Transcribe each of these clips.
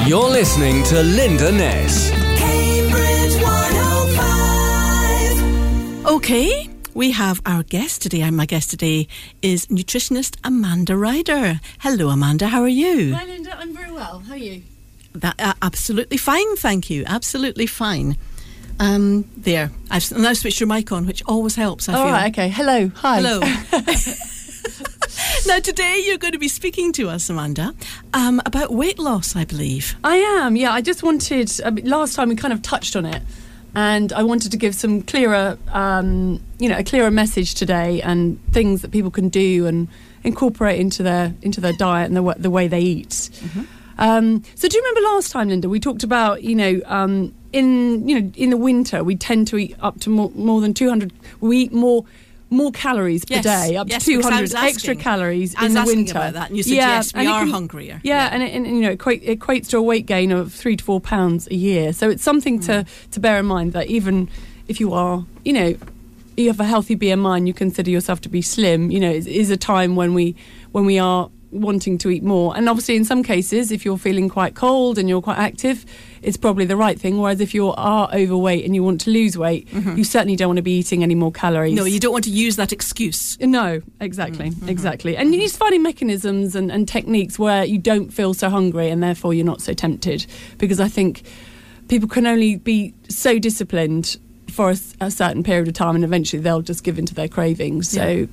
You're listening to Linda Ness. Cambridge 105. Okay, we have our guest today, and my guest today is nutritionist Amanda Ryder. Hello, Amanda, how are you? Hi, Linda, I'm very well. How are you? Absolutely fine, thank you. Absolutely fine. There, I've now switched your mic on, which always helps, I feel. All right, okay. Hello. Hi. Hello. Now, today you're going to be speaking to us, Amanda, about weight loss, I believe. I am, yeah. I just wanted, last time we kind of touched on it, and I wanted to give some clearer, a clearer message today, and things that people can do and incorporate into their diet and the way they eat. Mm-hmm. So do you remember last time, Linda, we talked about, in the winter we tend to eat up to more than 200. We eat more calories per day, up to 200 extra calories in the winter. About that, and you said yes, we are hungrier. Yeah, and it equates to a weight gain of 3 to 4 pounds a year. So it's something to bear in mind, that even if you are, you have a healthy BMI and you consider yourself to be slim, it is a time when we are wanting to eat more. And obviously in some cases, if you're feeling quite cold and you're quite active, it's probably the right thing. Whereas if you are overweight and you want to lose weight, you certainly don't want to be eating any more calories. No, you don't want to use that excuse. No, exactly. And you need to find finding mechanisms and techniques where you don't feel so hungry and therefore you're not so tempted. Because I think people can only be so disciplined for a certain period of time, and eventually they'll just give in to their cravings. So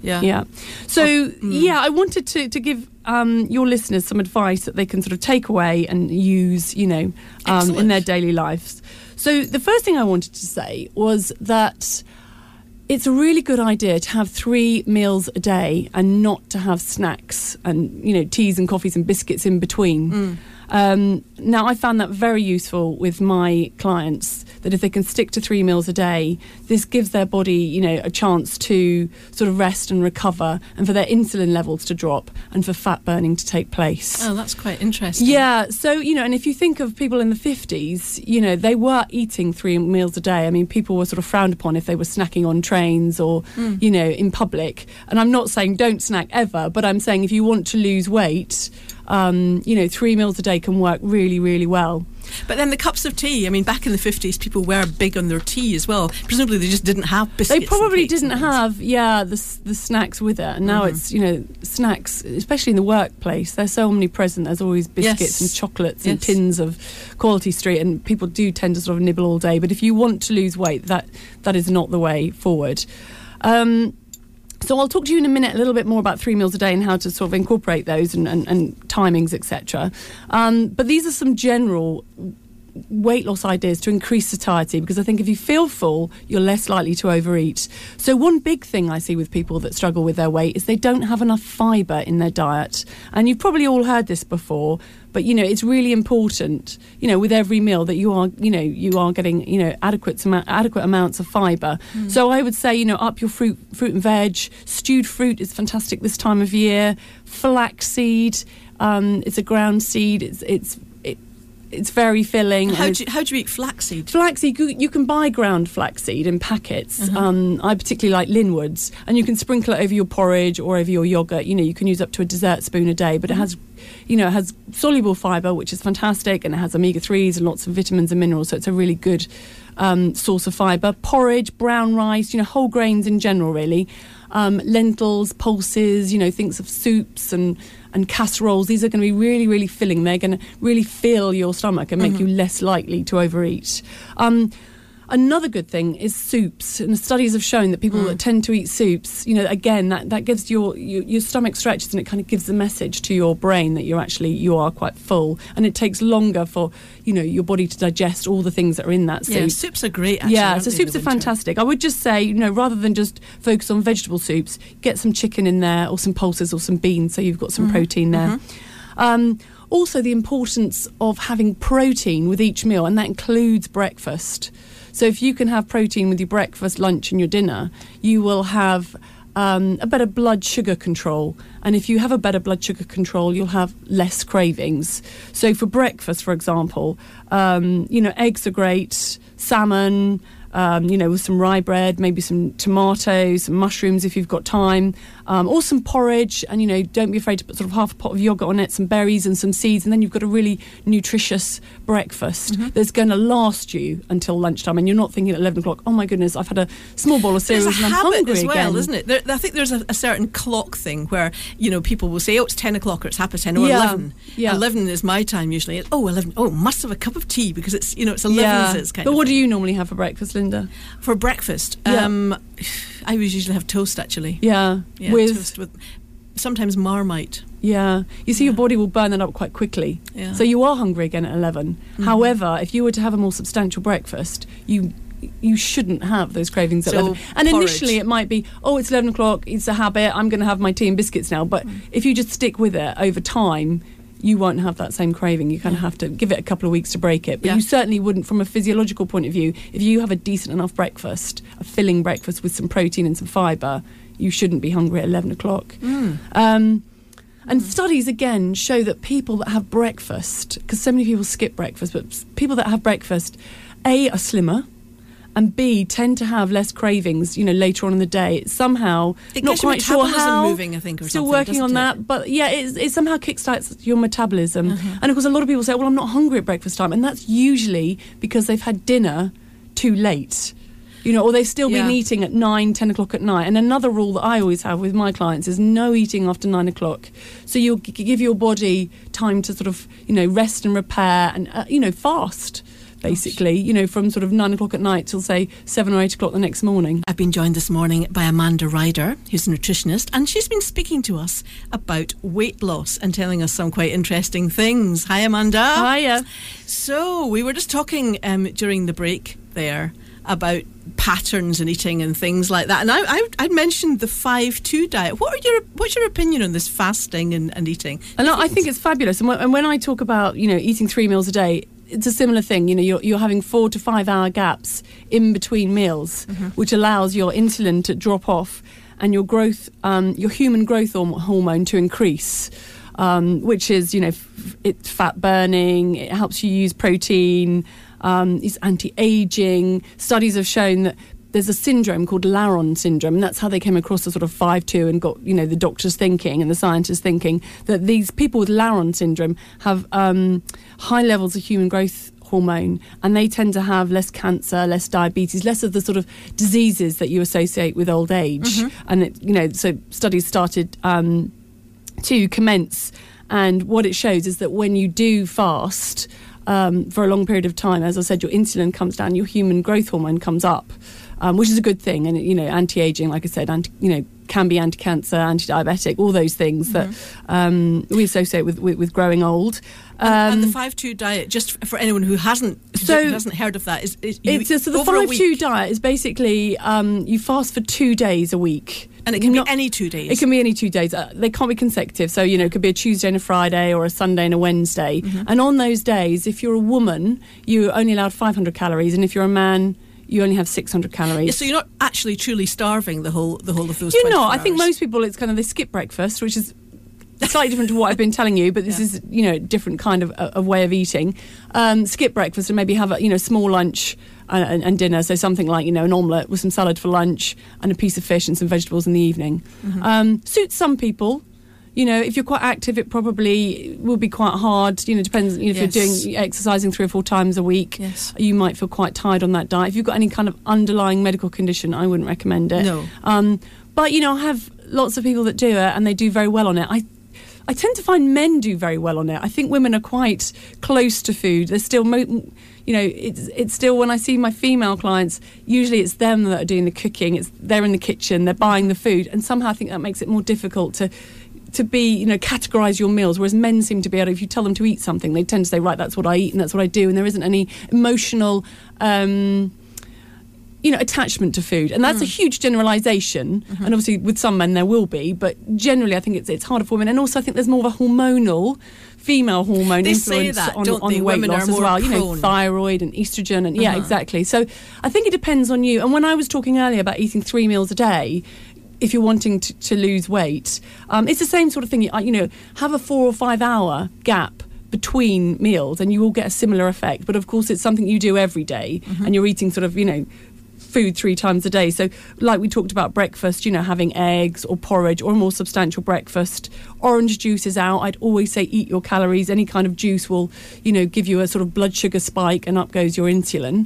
I wanted to give your listeners some advice that they can sort of take away and use, in their daily lives. So the first thing I wanted to say was that it's a really good idea to have 3 meals a day and not to have snacks and, teas and coffees and biscuits in between. Now, I found that very useful with my clients, that if they can stick to 3 meals a day, this gives their body, a chance to sort of rest and recover, and for their insulin levels to drop and for fat burning to take place. Oh, that's quite interesting. Yeah, so, and if you think of people in the 50s, they were eating 3 meals a day. I mean, people were sort of frowned upon if they were snacking on trains or, in public. And I'm not saying don't snack ever, but I'm saying if you want to lose weight, 3 meals a day can work really, really well. But then the cups of tea, back in the 50s, people were big on their tea as well. Presumably they just didn't have biscuits. They probably didn't have, the snacks with it. And now it's, snacks, especially in the workplace, they're so omnipresent. There's always biscuits and chocolates and tins of Quality Street, and people do tend to sort of nibble all day. But if you want to lose weight, that is not the way forward. So I'll talk to you in a minute a little bit more about 3 meals a day and how to sort of incorporate those and timings, etc. But these are some general weight loss ideas to increase satiety, because I think if you feel full, you're less likely to overeat. So one big thing I see with people that struggle with their weight is they don't have enough fibre in their diet. And you've probably all heard this before, but, it's really important, with every meal that you are getting, adequate amounts of fibre. So I would say, up your fruit and veg. Stewed fruit is fantastic this time of year. Flaxseed, it's a ground seed. It's very filling. How do you eat flaxseed? Flaxseed, you can buy ground flaxseed in packets. I particularly like Linwood's, and you can sprinkle it over your porridge or over your yoghurt. You can use up to a dessert spoon a day, but it has, it has soluble fibre, which is fantastic, and it has omega-3s and lots of vitamins and minerals, so it's a really good source of fibre. Porridge, brown rice, whole grains in general, really. Lentils, pulses, things of soups and casseroles. These are going to be really, really filling. They're going to really fill your stomach and make you less likely to overeat. Another good thing is soups, and studies have shown that people that tend to eat soups, again, that gives your stomach stretches, and it kind of gives the message to your brain that you are quite full, and it takes longer for your body to digest all the things that are in that soup. Yeah, soups are great, actually. Yeah, so soups are fantastic. I would just say, rather than just focus on vegetable soups, get some chicken in there, or some pulses, or some beans, so you've got some protein there. Also, the importance of having protein with each meal, and that includes breakfast. So if you can have protein with your breakfast, lunch and your dinner, you will have a better blood sugar control. And if you have a better blood sugar control, you'll have less cravings. So for breakfast, for example, eggs are great, salmon, with some rye bread, maybe some tomatoes, some mushrooms if you've got time, or some porridge. And, don't be afraid to put sort of half a pot of yogurt on it, some berries and some seeds. And then you've got a really nutritious breakfast that's going to last you until lunchtime. And you're not thinking at 11 o'clock, oh my goodness, I've had a small bowl of cereal and I'm hungry as well, again. Isn't it? I think there's a certain clock thing where, people will say, oh, it's 10 o'clock or it's 10:30 or 11. Yeah. 11 is my time usually. It's, 11. Oh, must have a cup of tea because it's, it's 11. It's kind but of what thing. do you normally have for breakfast, Linda? For breakfast, I always usually have toast, actually. Yeah. Toast with sometimes Marmite. Yeah. You see, your body will burn that up quite quickly. Yeah. So you are hungry again at 11. However, if you were to have a more substantial breakfast, you shouldn't have those cravings at 11. And porridge. Initially it might be, it's 11 o'clock, it's a habit, I'm going to have my tea and biscuits now. But if you just stick with it over time, you won't have that same craving. You kind of have to give it a couple of weeks to break it. But you certainly wouldn't, from a physiological point of view, if you have a decent enough breakfast, a filling breakfast with some protein and some fibre, you shouldn't be hungry at 11 o'clock. And studies, again, show that people that have breakfast, because so many people skip breakfast, but people that have breakfast, A, are slimmer, and B, tend to have less cravings, later on in the day. Somehow, it not quite sure how. Moving, I think, or still something, working on that, but it somehow kickstarts your metabolism. And of course, a lot of people say, "Well, I'm not hungry at breakfast time," and that's usually because they've had dinner too late. Or they've still been eating at 9, 10 o'clock at night. And another rule that I always have with my clients is no eating after 9 o'clock. So you'll give your body time to sort of, rest and repair and, fast. Basically, from sort of 9 o'clock at night till, say, 7 or 8 o'clock the next morning. I've been joined this morning by Amanda Ryder, who's a nutritionist, and she's been speaking to us about weight loss and telling us some quite interesting things. Hi, Amanda. Hiya. So, we were just talking during the break there about patterns in eating and things like that. And I'd mentioned the 5-2 diet. What's your opinion on this fasting and eating? And I think it's fabulous. And when I talk about, eating 3 meals a day, it's a similar thing. You're having 4 to 5 hour gaps in between meals, which allows your insulin to drop off and your growth, your human growth hormone to increase, which is, it's fat burning. It helps you use protein. It's anti-aging. Studies have shown that there's a syndrome called Laron syndrome, and that's how they came across the sort of 5-2 and got, the doctors thinking and the scientists thinking that these people with Laron syndrome have high levels of human growth hormone, and they tend to have less cancer, less diabetes, less of the sort of diseases that you associate with old age. And, so studies started to commence, and what it shows is that when you do fast for a long period of time, as I said, your insulin comes down, your human growth hormone comes up, which is a good thing. And, anti-aging, like I said, can be anti-cancer, anti-diabetic, all those things that we associate with growing old. And the 5-2 diet, just for anyone who hasn't heard of that, the 5-2 diet is basically you fast for 2 days a week. And it can be any 2 days. It can be any 2 days. They can't be consecutive. So, it could be a Tuesday and a Friday or a Sunday and a Wednesday. And on those days, if you're a woman, you're only allowed 500 calories. And if you're a man, you only have 600 calories. Yeah, so you're not actually truly starving the whole of those 24 hours. I think most people, it's kind of, they skip breakfast, which is slightly different to what I've been telling you, but this is, a different kind of way of eating. Skip breakfast and maybe have a, small lunch and dinner. So something like, an omelette with some salad for lunch and a piece of fish and some vegetables in the evening. Suits some people. If you're quite active, it probably will be quite hard. Depends. If you're doing exercising 3 or 4 times a week, you might feel quite tired on that diet. If you've got any kind of underlying medical condition, I wouldn't recommend it. No. But I have lots of people that do it, and they do very well on it. I tend to find men do very well on it. I think women are quite close to food. They're still, it's still, when I see my female clients, usually it's them that are doing the cooking. They're in the kitchen, they're buying the food, and somehow I think that makes it more difficult to be, categorise your meals, whereas men seem to be able to, if you tell them to eat something, they tend to say, right, that's what I eat and that's what I do, and there isn't any emotional attachment to food. And that's a huge generalisation. And obviously with some men there will be, but generally I think it's harder for women. And also I think there's more of a hormonal, female hormone influence on weight loss as well. Thyroid and estrogen and exactly. So I think it depends on you. And when I was talking earlier about eating 3 meals a day, if you're wanting to lose weight, it's the same sort of thing. Have a 4 or 5 hour gap between meals and you will get a similar effect. But of course it's something you do every day and you're eating sort of, food 3 times a day. So like we talked about breakfast, having eggs or porridge or a more substantial breakfast. Orange juice is out. I'd always say eat your calories. Any kind of juice will, give you a sort of blood sugar spike and up goes your insulin.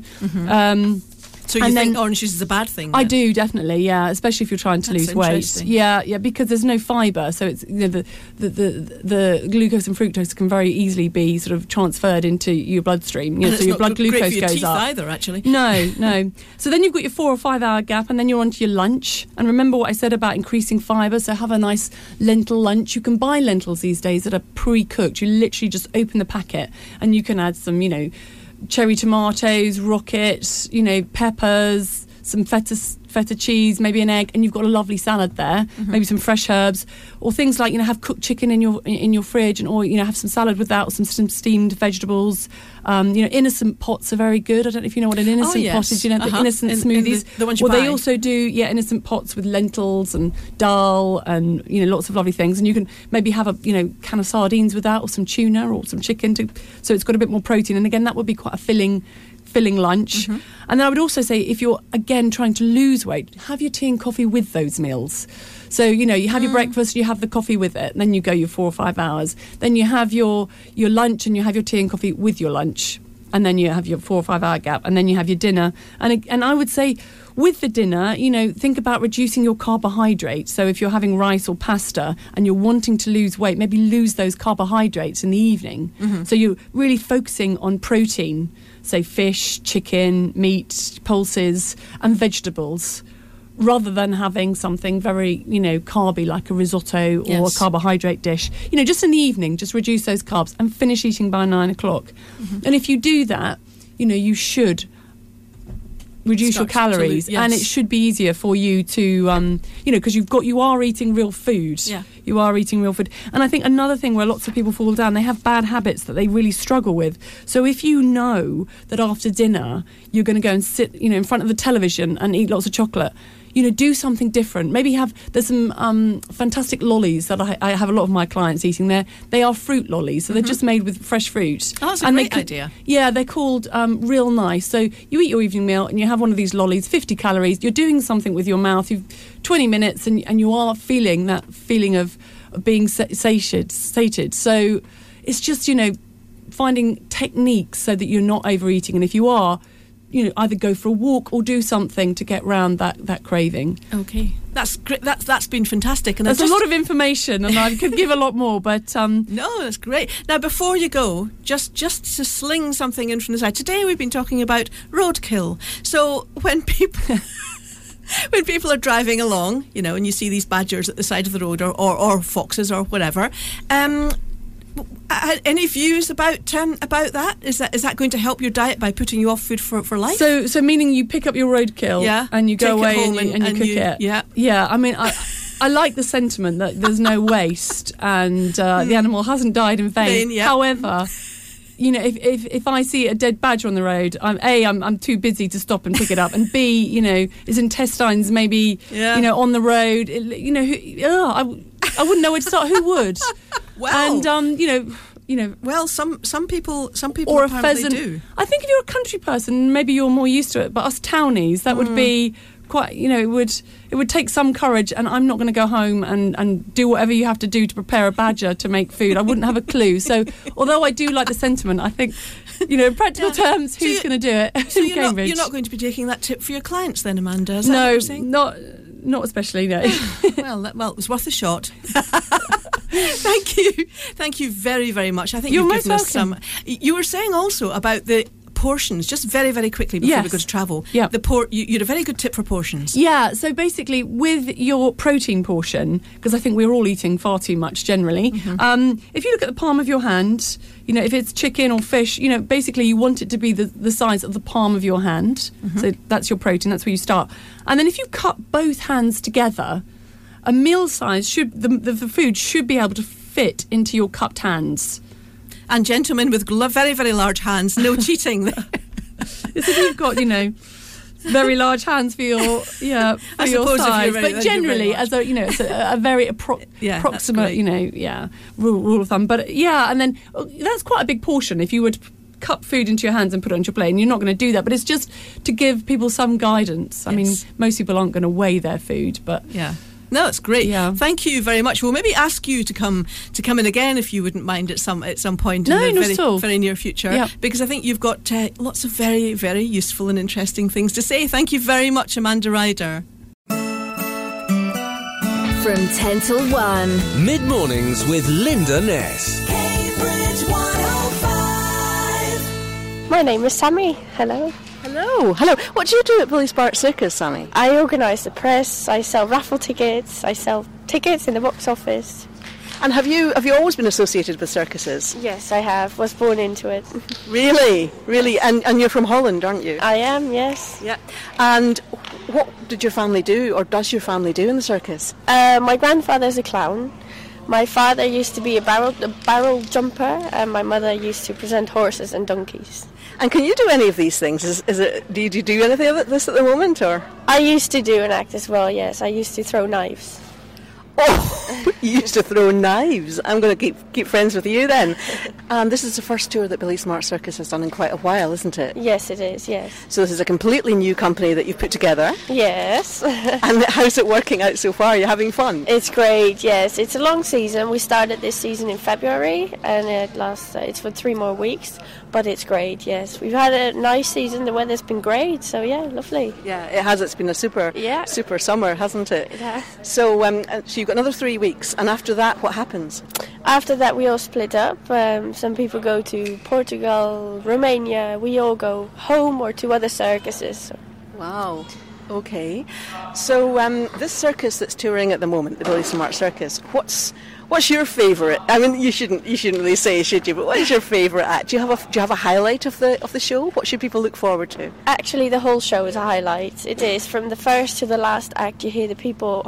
So you think orange juice is a bad thing? Then? I do, definitely, yeah, especially if you're trying to lose weight. Yeah, because there's no fibre, so it's the glucose and fructose can very easily be sort of transferred into your bloodstream. So your blood glucose great for your goes teeth up. Either, actually. No. So then you've got your 4 or 5 hour gap, and then you're onto your lunch. And remember what I said about increasing fibre. So have a nice lentil lunch. You can buy lentils these days that are pre-cooked. You literally just open the packet, and you can add some, cherry tomatoes, rocket, peppers, some feta cheese, maybe an egg, and you've got a lovely salad there. Maybe some fresh herbs, or things like have cooked chicken in your fridge, and or have some salad with that, or some steamed vegetables. Innocent pots are very good. I don't know if you know what an innocent pot is. The innocent smoothies. The ones you buy. They also do innocent pots with lentils and dal and lots of lovely things. And you can maybe have a can of sardines with that, or some tuna or some chicken so it's got a bit more protein. And again, that would be quite a filling lunch. And then I would also say, if you're again trying to lose weight, have your tea and coffee with those meals. So you have your breakfast, you have the coffee with it, and then you go your 4 or 5 hours. Then you have your lunch, and you have your tea and coffee with your lunch, and then you have your 4 or 5 hour gap, and then you have your dinner. And I would say, with the dinner, think about reducing your carbohydrates. So if you're having rice or pasta and you're wanting to lose weight, maybe lose those carbohydrates in the evening. So you're really focusing on protein, say fish, chicken, meat, pulses, and vegetables, rather than having something very, carby like a risotto or a carbohydrate dish. Just in the evening, just reduce those carbs and finish eating by 9 o'clock. And if you do that, you should reduce your calories, and it should be easier for you to, because you are eating real food. Yeah. You are eating real food. And I think another thing where lots of people fall down, they have bad habits that they really struggle with. So if you know that after dinner you're going to go and sit, in front of the television and eat lots of chocolate, do something different. Maybe there's some fantastic lollies that I have a lot of my clients eating there. They are fruit lollies, so they're just made with fresh fruit. Oh, that's a great idea. Yeah, they're called Real Nice. So you eat your evening meal and you have one of these lollies, 50 calories. You're doing something with your mouth. You've 20 minutes and you are feeling that feeling of being sated. So it's just, finding techniques so that you're not overeating. And if you are, either go for a walk or do something to get round that craving. Okay, that's great. That's been fantastic. And there's a lot of information, and I could give a lot more, but no, that's great. Now, before you go, just to sling something in from the side. Today we've been talking about roadkill. So when people are driving along, and you see these badgers at the side of the road, or foxes or whatever. Any views about that? Is that going to help your diet by putting you off food for life? So meaning you pick up your roadkill, and you go away and you cook it. Yeah. I mean, I like the sentiment that there's no waste and the animal hasn't died in vain. However, if I see a dead badger on the road, I'm too busy to stop and pick it up, and B, his intestines maybe on the road. I wouldn't know where to start. Who would? Well, and well, some people or a apparently pheasant. do. I think if you're a country person, maybe you're more used to it. But us townies, that would be quite. It would take some courage. And I'm not going to go home and do whatever you have to do to prepare a badger to make food. I wouldn't have a clue. So, although I do like the sentiment, I think, in practical terms, who's going to do it? So you're not going to be taking that tip for your clients then, Amanda? Is that what you're saying? Not especially, no. Well, it was worth a shot. Thank you very, very much. I think you've given us some. You were saying also about the portions, just very, very quickly before we go to travel. Yeah. You had a very good tip for portions. Yeah, so basically with your protein portion, because I think we're all eating far too much generally, if you look at the palm of your hand, if it's chicken or fish, basically you want it to be the size of the palm of your hand. So that's your protein, that's where you start. And then if you cut both hands together, a meal size the food should be able to fit into your cupped hands. And gentlemen with very, very large hands, no cheating. If you've got, very large hands for your size, but generally as it's a very approximate, rule of thumb. But and then that's quite a big portion. If you were to cup food into your hands and put it on your plate, and you're not going to do that. But it's just to give people some guidance. I mean, most people aren't going to weigh their food, but yeah. No, it's great. Yeah. Thank you very much. We'll maybe ask you to come in again if you wouldn't mind at some point in the very near future. Yeah. Because I think you've got lots of very, very useful and interesting things to say. Thank you very much, Amanda Ryder. From 10 till 1. Mid-mornings with Linda Ness. Cambridge 105. My name is Sammy. Hello. Hello. What do you do at Billy Sparks Circus, Sammy? I organise the press, I sell raffle tickets, I sell tickets in the box office. And have you always been associated with circuses? Yes, I have. Was born into it. Really? And you're from Holland, aren't you? I am, yes. Yeah. And what did your family do, or does your family do in the circus? My grandfather's a clown. My father used to be a barrel jumper, and my mother used to present horses and donkeys. And can you do any of these things? Do you do anything of this at the moment, or? I used to do an act as well, yes. I used to throw knives. Oh, you used to throw knives. I'm going to keep friends with you then. And this is the first tour that Billy Smart Circus has done in quite a while, isn't it? Yes, it is, yes. So this is a completely new company that you've put together. Yes. And how's it working out so far? Are you having fun? It's great, yes. It's a long season. We started this season in February, and it's for 3 more weeks. But it's great, yes. We've had a nice season. The weather's been great, so yeah, lovely. Yeah, it has. It's been a super summer, hasn't it? It has. So you've got another 3 weeks, and after that, what happens? After that, we all split up. Some people go to Portugal, Romania. We all go home or to other circuses. Wow. Okay. So this circus that's touring at the moment, the Billy Smart Circus, what's your favourite? I mean, you shouldn't really say, should you? But what is your favourite act? Do you have a highlight of the show? What should people look forward to? Actually, the whole show is a highlight. It is from the first to the last act. You hear the people.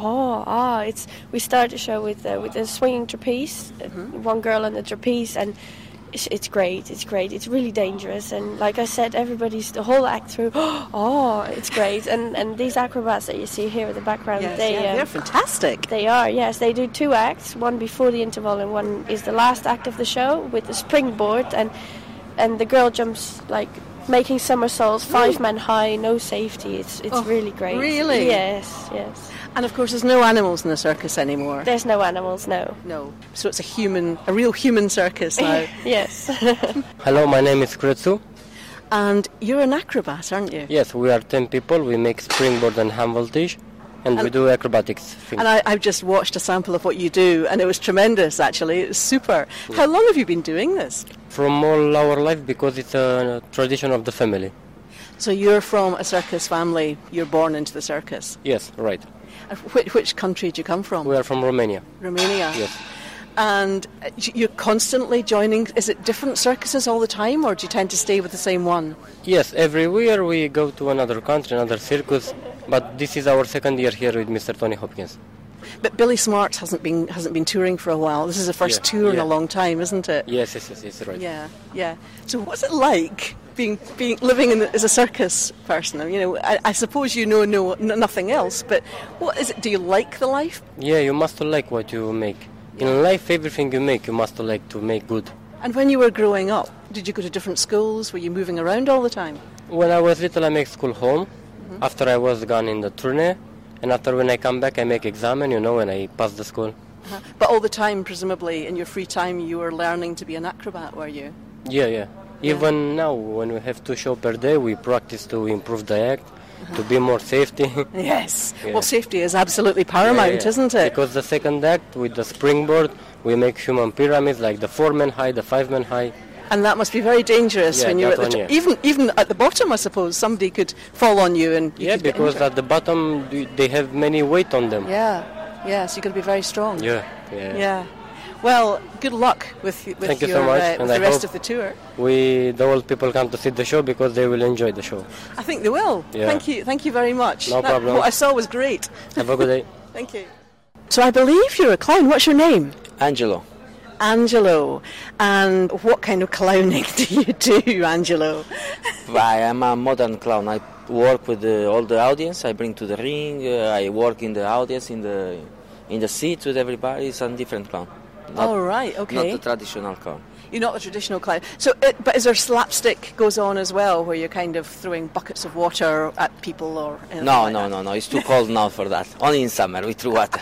We start the show with a swinging trapeze. One girl on the trapeze, and it's great. It's great. It's really dangerous, and like I said, the whole act through. It's great. And these acrobats that you see here in the background, they're fantastic. They are, yes. They do 2 acts, one before the interval and one is the last act of the show with the springboard, and the girl jumps like making somersaults 5 men high, no safety. It's really great. Really? Yes. And of course, there's no animals in the circus anymore. There's no animals, no. No. So it's a real human circus now. Yes. Hello, my name is Kretsu. And you're an acrobat, aren't you? Yes, we are 10 people. We make springboard and hand voltage, and we do acrobatics things. And I've just watched a sample of what you do, and it was tremendous, actually. It was super. Yeah. How long have you been doing this? From all our life, because it's a tradition of the family. So you're from a circus family. You're born into the circus? Yes, right. Which country do you come from? We are from Romania. Romania? Yes. And you're constantly joining, is it different circuses all the time, or do you tend to stay with the same one? Yes, every year we go to another country, another circus, but this is our 2nd year here with Mr. Tony Hopkins. But Billy Smart hasn't been touring for a while. This is the first tour in a long time, isn't it? Yes, right. Yeah. So what's it like living as a circus person? I suppose you know nothing else, but what is it? Do you like the life? Yeah, you must like what you make. In life, everything you make, you must like to make good. And when you were growing up, did you go to different schools? Were you moving around all the time? When I was little, I make school home. Mm-hmm. After I was gone in the tourney, and after when I come back, I make examen, when I pass the school. Uh-huh. But all the time, presumably, in your free time, you were learning to be an acrobat, were you? Yeah. Even now, when we have 2 shows per day, we practice to improve the act, to be more safety. Yes. Yeah. Well, safety is absolutely paramount, isn't it? Because the 2nd act, with the springboard, we make human pyramids, like the 4 men high, the 5 men high. And that must be very dangerous when you're at the even at the bottom, I suppose, somebody could fall on you and you because at the bottom they have many weight on them. Yeah, so you've got to be very strong. Yeah. Well, good luck with Thank you so much. With the rest of the tour. The old people come to see the show because they will enjoy the show. I think they will. Yeah. Thank you very much. No problem. What I saw was great. Have a good day. Thank you. So I believe you're a clown. What's your name? Angelo. And what kind of clowning do you do, Angelo? I am a modern clown. I work with all the audience. I bring to the ring. I work in the audience, in the seats with everybody. It's a different clown. All right, okay. Not the traditional clown. You're not the traditional clown. So, but is there slapstick goes on as well, where you're kind of throwing buckets of water at people or anything like that? No. It's too cold now for that. Only in summer we threw water.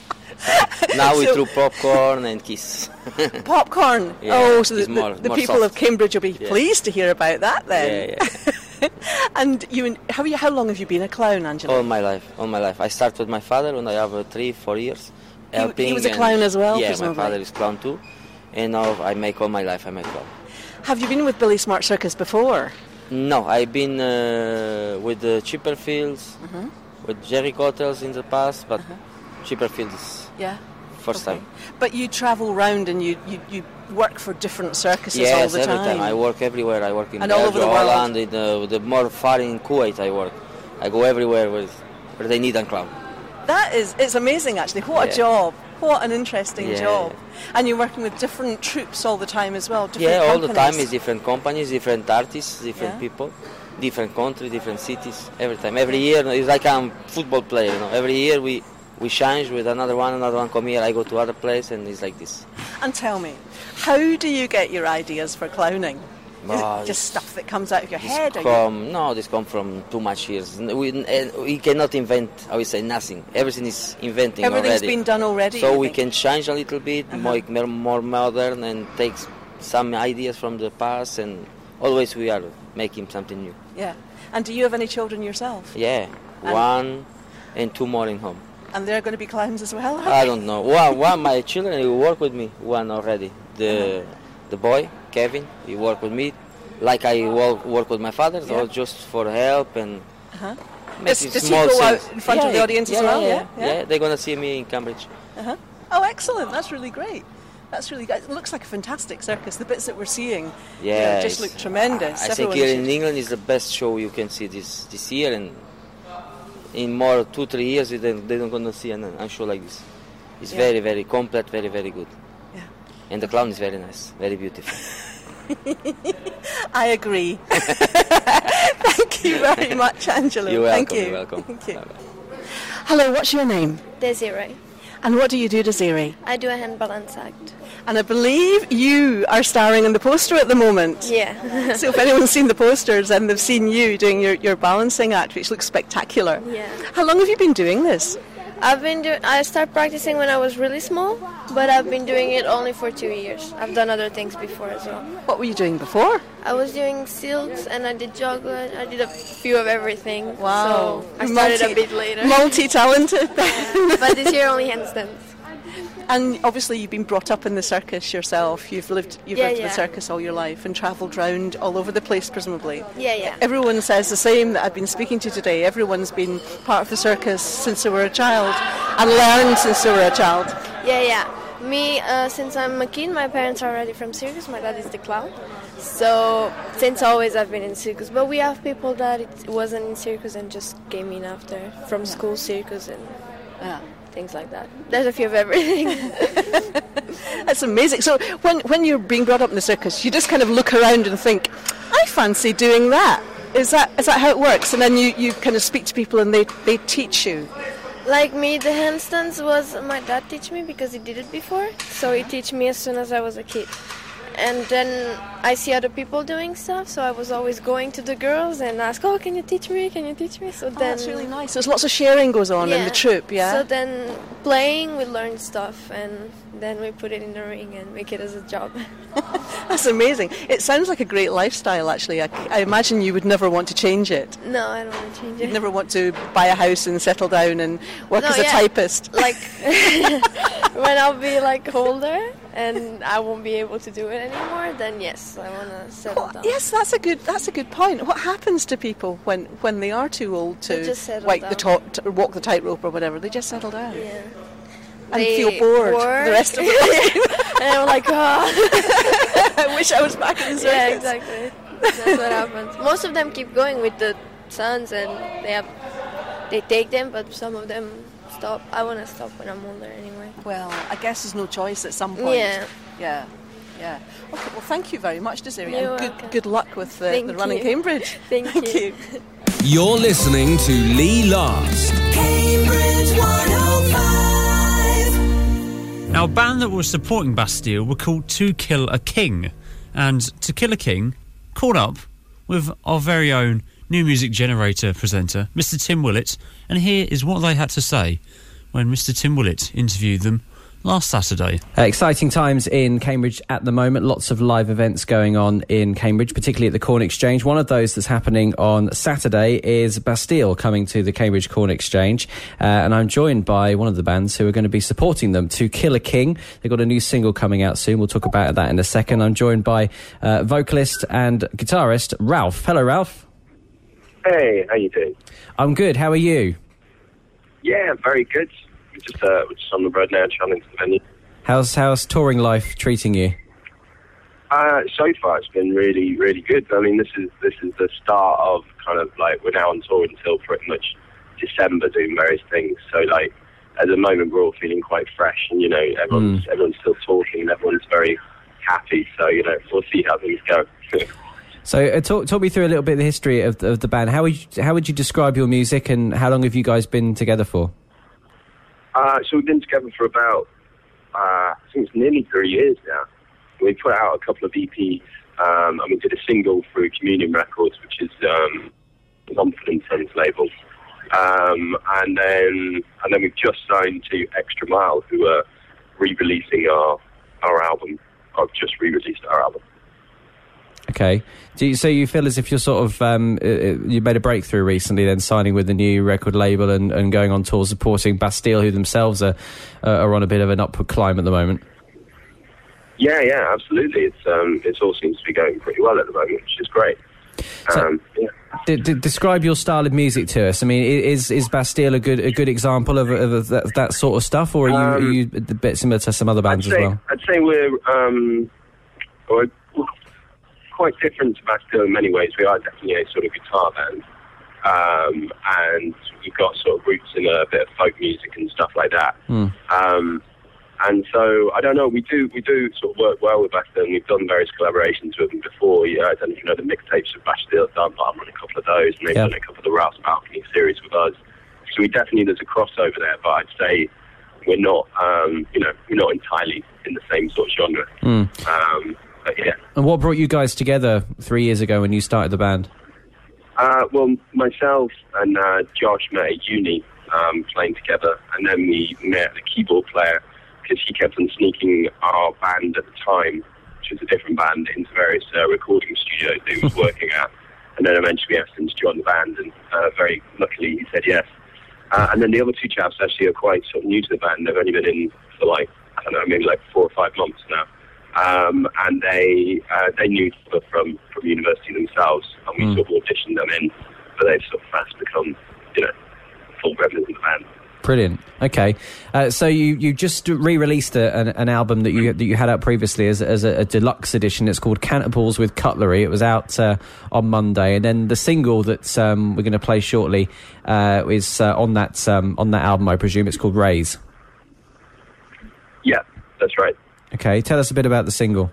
Now we threw popcorn and kiss. Popcorn? Yeah, so the people of Cambridge will be pleased to hear about that then. Yeah. And how long have you been a clown, Angelo? All my life. I started with my father when I have 3-4 years. He was a clown as well? Yeah, presumably. My father is clown too. And now I make all my life, I make clown. Have you been with Billy Smart Circus before? No, I've been with the Chipperfields, with Jerry Cottels in the past, but Chipperfields first time. But you travel round and you work for different circuses all the time? Yes, every time. I work everywhere. I work in and all over the world. Holland, the more far in Kuwait I work. I go everywhere where they need a clown. It's amazing actually. What a job. What an interesting job. And you're working with different troops all the time as well, different all companies. the time is different companies, different artists, different people, different countries, different cities, every time. Every year, it's like I'm a football player, Every year we change with another one come here, I go to other place, and it's like this. And tell me, how do you get your ideas for clowning? Is it just stuff that comes out of your head? No, this comes from too much years. We cannot invent, I would say, nothing. Everything is inventing already. Everything's been done already. So we can change a little bit, make more modern, and take some ideas from the past, and always we are making something new. Yeah. And do you have any children yourself? Yeah, 1 and 2 more in home. And they're going to be clowns as well? I don't know. One my children, he work with me, one already. The boy, Kevin, he work with me, like I work with my father, so just for help and does he go out in front of the audience as well? Yeah, they're going to see me in Cambridge. Oh, excellent. That's really great. It looks like a fantastic circus. The bits that we're seeing just look tremendous. I think here in England is the best show you can see this year, and in more 2-3 years they're not going to see a show like this. It's very, very complete, very, very good. Yeah. And the clown is very nice, very beautiful. I agree. Thank you very much, Angelo. You're welcome. Thank you. You're welcome. Thank you. Bye-bye. Hello, what's your name? Desiree. And what do you do, Desiree? I do a hand balance act. And I believe you are starring in the poster at the moment. Yeah. So if anyone's seen the posters and they've seen you doing your balancing act, which looks spectacular. Yeah. How long have you been doing this? I started practicing when I was really small, but I've been doing it only for 2 years. I've done other things before as well. What were you doing before? I was doing silks and I did juggling. I did a few of everything. Wow. So I started a bit later. Multi-talented. But this year only handstands. And obviously you've been brought up in the circus yourself. You've lived in the circus all your life and travelled round all over the place, presumably. Yeah. Everyone says the same that I've been speaking to today. Everyone's been part of the circus since they were a child and learned since they were a child. Yeah. Me, since I'm a kid, my parents are already from circus. My dad is the clown. So since always I've been in circus. But we have people that it wasn't in circus and just came in after from school circus and... things like that. There's a few of everything. That's amazing. So when you're being brought up in the circus, you just kind of look around and think, I fancy doing that. Is that how it works? And then you kind of speak to people and they teach you. Like me, the handstands was my dad teach me because he did it before. So he teach me as soon as I was a kid. And then I see other people doing stuff, so I was always going to the girls and ask, can you teach me? So then that's really nice. There's lots of sharing goes on in the troupe, So then playing, we learn stuff, and then we put it in the ring and make it as a job. That's amazing. It sounds like a great lifestyle, actually. I imagine you would never want to change it. No, I don't want to change it. You'd never want to buy a house and settle down and work as a typist. Like, when I'll be older and I won't be able to do it anymore, then yes, I want to settle down. Yes, that's a good point. What happens to people when they are too old to walk the tightrope or whatever? They just settle down. Yeah. And feel bored for the rest of their life. And I'm like, I wish I was back in the circus. Yeah, exactly. That's what happens. Most of them keep going with the sons and they take them, but some of them stop. I want to stop when I'm older anyway. Well, I guess there's no choice at some point. Yeah. Okay, well, thank you very much, Desiree. You're and good luck with the run in Cambridge. Thank you. You're listening to Lee Last. Cambridge 105. Now, a band that was supporting Bastille were called To Kill a King. And To Kill a King caught up with our very own New Music Generator presenter, Mr. Tim Willett, and here is what they had to say when Mr. Tim Willett interviewed them last Saturday. Exciting times in Cambridge at the moment. Lots of live events going on in Cambridge, particularly at the Corn Exchange. One of those that's happening on Saturday is Bastille coming to the Cambridge Corn Exchange. And I'm joined by one of the bands who are going to be supporting them, To Kill a King. They've got a new single coming out soon. We'll talk about that in a second. I'm joined by vocalist and guitarist Ralph. Hello, Ralph. Hey, how you doing? I'm good. How are you? Yeah, very good. We're just on the road now, travelling to the venue. How's touring life treating you? So far, it's been really, really good. I mean, this is the start of kind of like we're now on tour until pretty much December, doing various things. So like at the moment, we're all feeling quite fresh, and everyone's still talking, and everyone's very happy. So we'll see how things go. So talk me through a little bit of the history of the band. How would you describe your music, and how long have you guys been together for? So we've been together for about, I think it's nearly 3 years now. We put out a couple of EPs, and we did a single through Communion Records, which is Mumford & Sons label. And then we've just signed to Extra Mile, who are re-releasing our album. I've just re-released our album. Okay. So you feel as if you're sort of, you made a breakthrough recently, then signing with the new record label and going on tour supporting Bastille, who themselves are on a bit of an upward climb at the moment. Yeah, absolutely. It all seems to be going pretty well at the moment, which is great. So, describe your style of music to us. I mean, is Bastille a good example of that sort of stuff, or are you a bit similar to some other bands as well? I'd say we're quite different to Bastille in many ways. We are definitely a sort of guitar band, and we've got sort of roots in a bit of folk music and stuff like that. And so I don't know. We do sort of work well with Bastille, and we've done various collaborations with them before. I don't know if you know the mixtapes of Bastille done, but I've run a couple of those, and they've done a couple of the Ralph's Balcony series with us. So we definitely there's a crossover there, but I'd say we're not we're not entirely in the same sort of genre. But yeah. And what brought you guys together 3 years ago when you started the band? Well, myself and Josh met at uni playing together, and then we met the keyboard player because he kept on sneaking our band at the time, which was a different band, into various recording studios that he was working at. And then eventually we asked him to join the band, and very luckily he said yes. And then the other two chaps actually are quite sort of new to the band. They've only been in for maybe 4 or 5 months now. And they knew from university themselves, and we sort of auditioned them in, but they've sort of fast become, full members of the band. Brilliant. Okay, so you just re-released an album that you had out previously as a deluxe edition. It's called Cannibals with Cutlery. It was out on Monday, and then the single that we're going to play shortly is on that album. I presume it's called Raise. Yeah, that's right. Okay, tell us a bit about the single.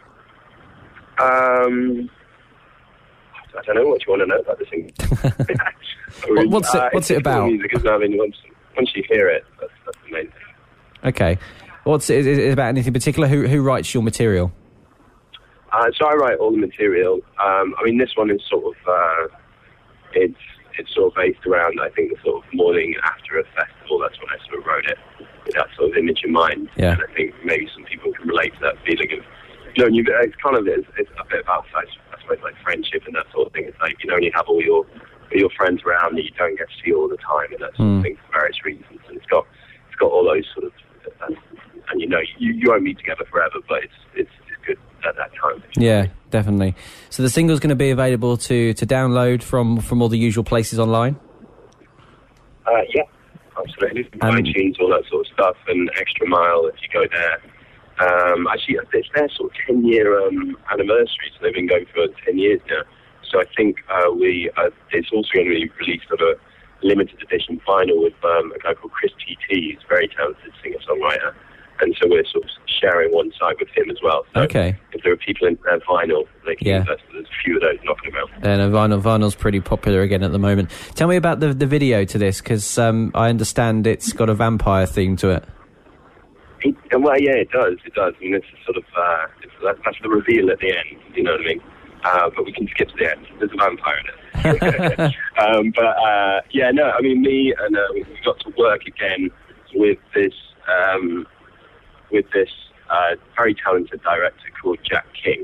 I don't know what you want to know about the single. What's it about? Music is, once you hear it, that's the main thing. Okay. Is it about anything particular? Who writes your material? So I write all the material. This one is sort of it's sort of based around, I think, the sort of morning after a festival. That's when I sort of wrote it, with that sort of image in mind. Yeah. And I think maybe some people can relate to that feeling of, it's kind of it's a bit about, I suppose, like friendship and that sort of thing. It's like you only have all your friends around that you don't get to see all the time, and that sort of thing for various reasons. And it's got all those sort of, and you won't be together forever, but it's good at that time. Yeah, definitely. So the single's going to be available to download from all the usual places online? Yeah, absolutely. iTunes, all that sort of stuff, and Extra Mile if you go there. Actually, it's their sort of 10-year anniversary, so they've been going for 10 years now. So I think it's also going to be released on a limited edition vinyl with a guy called Chris T.T. He's a very talented singer-songwriter. And so we're sort of sharing one side with him as well. So okay. If there are people in their vinyl, they can invest. There's a few of those knocking about. And vinyl's pretty popular again at the moment. Tell me about the video to this, because I understand it's got a vampire theme to it. Well, yeah, it does. It does. I mean, it's sort of that's the reveal at the end. You know what I mean? But we can skip to the end. There's a vampire in it. Yeah, no. I mean, me and we got to work again with this very talented director called Jack King,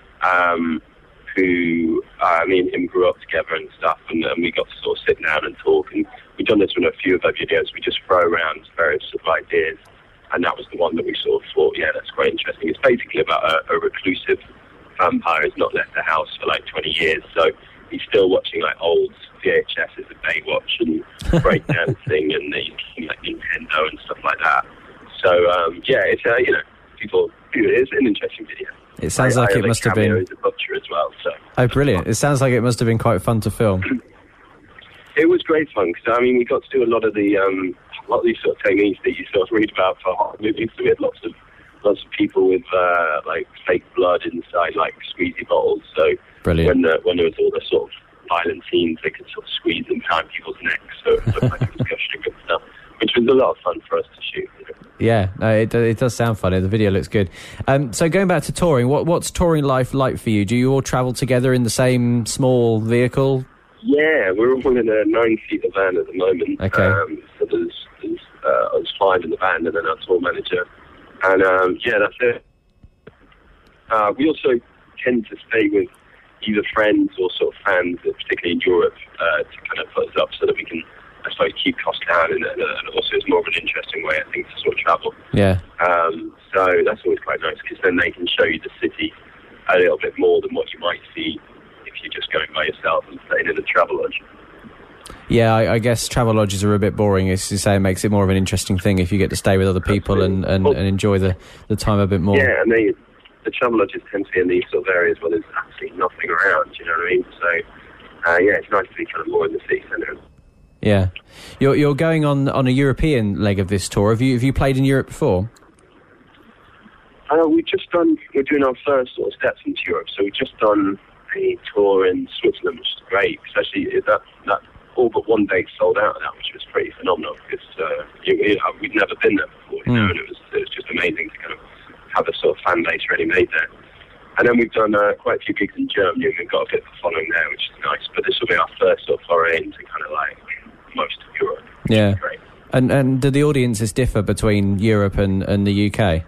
who me and him grew up together and stuff, and we got to sort of sit down and talk. And we've done this with a few of our videos. We just throw around various sort of ideas. And that was the one that we sort of thought, yeah, that's quite interesting. It's basically about a reclusive vampire who's not left the house for like 20 years. So he's still watching like old VHSs of Baywatch and breakdancing and like Nintendo and stuff like that. So, yeah, it's, it's an interesting video. It sounds like it must have been... as a butcher as well, so. Oh, brilliant. It sounds like it must have been quite fun to film. It was great fun, because, I mean, we got to do a lot of these sort of techniques that you sort of read about for horror movies. So we had lots of people with like fake blood inside like squeezy bottles. So brilliant. When there was all the sort of violent scenes, they could sort of squeeze them behind people's necks, so it looked like it was gushing and stuff, which was a lot of fun for us to shoot. Yeah, no, it does sound funny. The video looks good. So going back to touring, what's touring life like for you? Do you all travel together in the same small vehicle? Yeah, we're all in a 9-seater van at the moment. Okay. So there's us 5 in the van and then our tour manager. And yeah, that's it. We also tend to stay with either friends or sort of fans, particularly in Europe, to kind of put us up so that we can, I suppose, keep costs down. And also it's more of an interesting way, I think, to sort of travel. Yeah. So that's always quite nice, because then they can show you the city a little bit more than what you might see if you're just going by yourself and staying in a travel lodge. Yeah, I guess travel lodges are a bit boring. As you say, it makes it more of an interesting thing if you get to stay with other people and enjoy the time a bit more. Yeah, and the travel lodges tend to be in these sort of areas where there's absolutely nothing around, you know what I mean? So, yeah, it's nice to be kind of more in the city centre. Yeah. You're going on a European leg of this tour. Have you played in Europe before? We're doing our first sort of steps into Europe, so we've just done a tour in Switzerland, which is great, especially that all but one date sold out of that, which was pretty phenomenal, because we'd never been there before, you know, and it was just amazing to kind of have a sort of fan base ready made there. And then we've done quite a few gigs in Germany, and we've got a bit of a following there, which is nice, but this will be our first sort of foray into kind of like most of Europe. Yeah. Great. And do the audiences differ between Europe and the UK?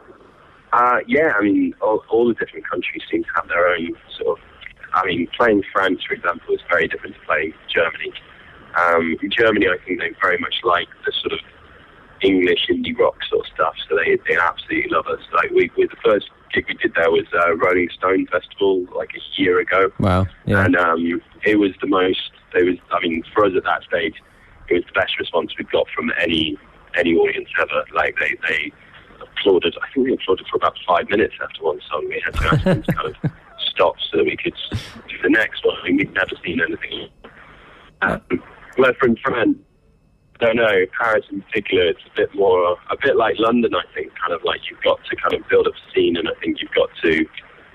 Yeah, I mean, all the different countries seem to have their own sort of... I mean, playing France, for example, is very different to playing Germany. In Germany, I think they very much like the sort of English indie rock sort of stuff, so they absolutely love us. Like, the first gig we did there was Rolling Stone Festival, like a year ago. Wow, yeah. And it was the most... I mean, for us at that stage, it was the best response we've got from any audience ever. Like, they applauded. I think we applauded for about 5 minutes after one song. We had to ask them to kind of stop so that we could do the next one. I mean, we'd never seen anything. Where from France, I don't know, Paris in particular, it's a bit like London, I think, kind of like you've got to kind of build up a scene, and I think you've got to,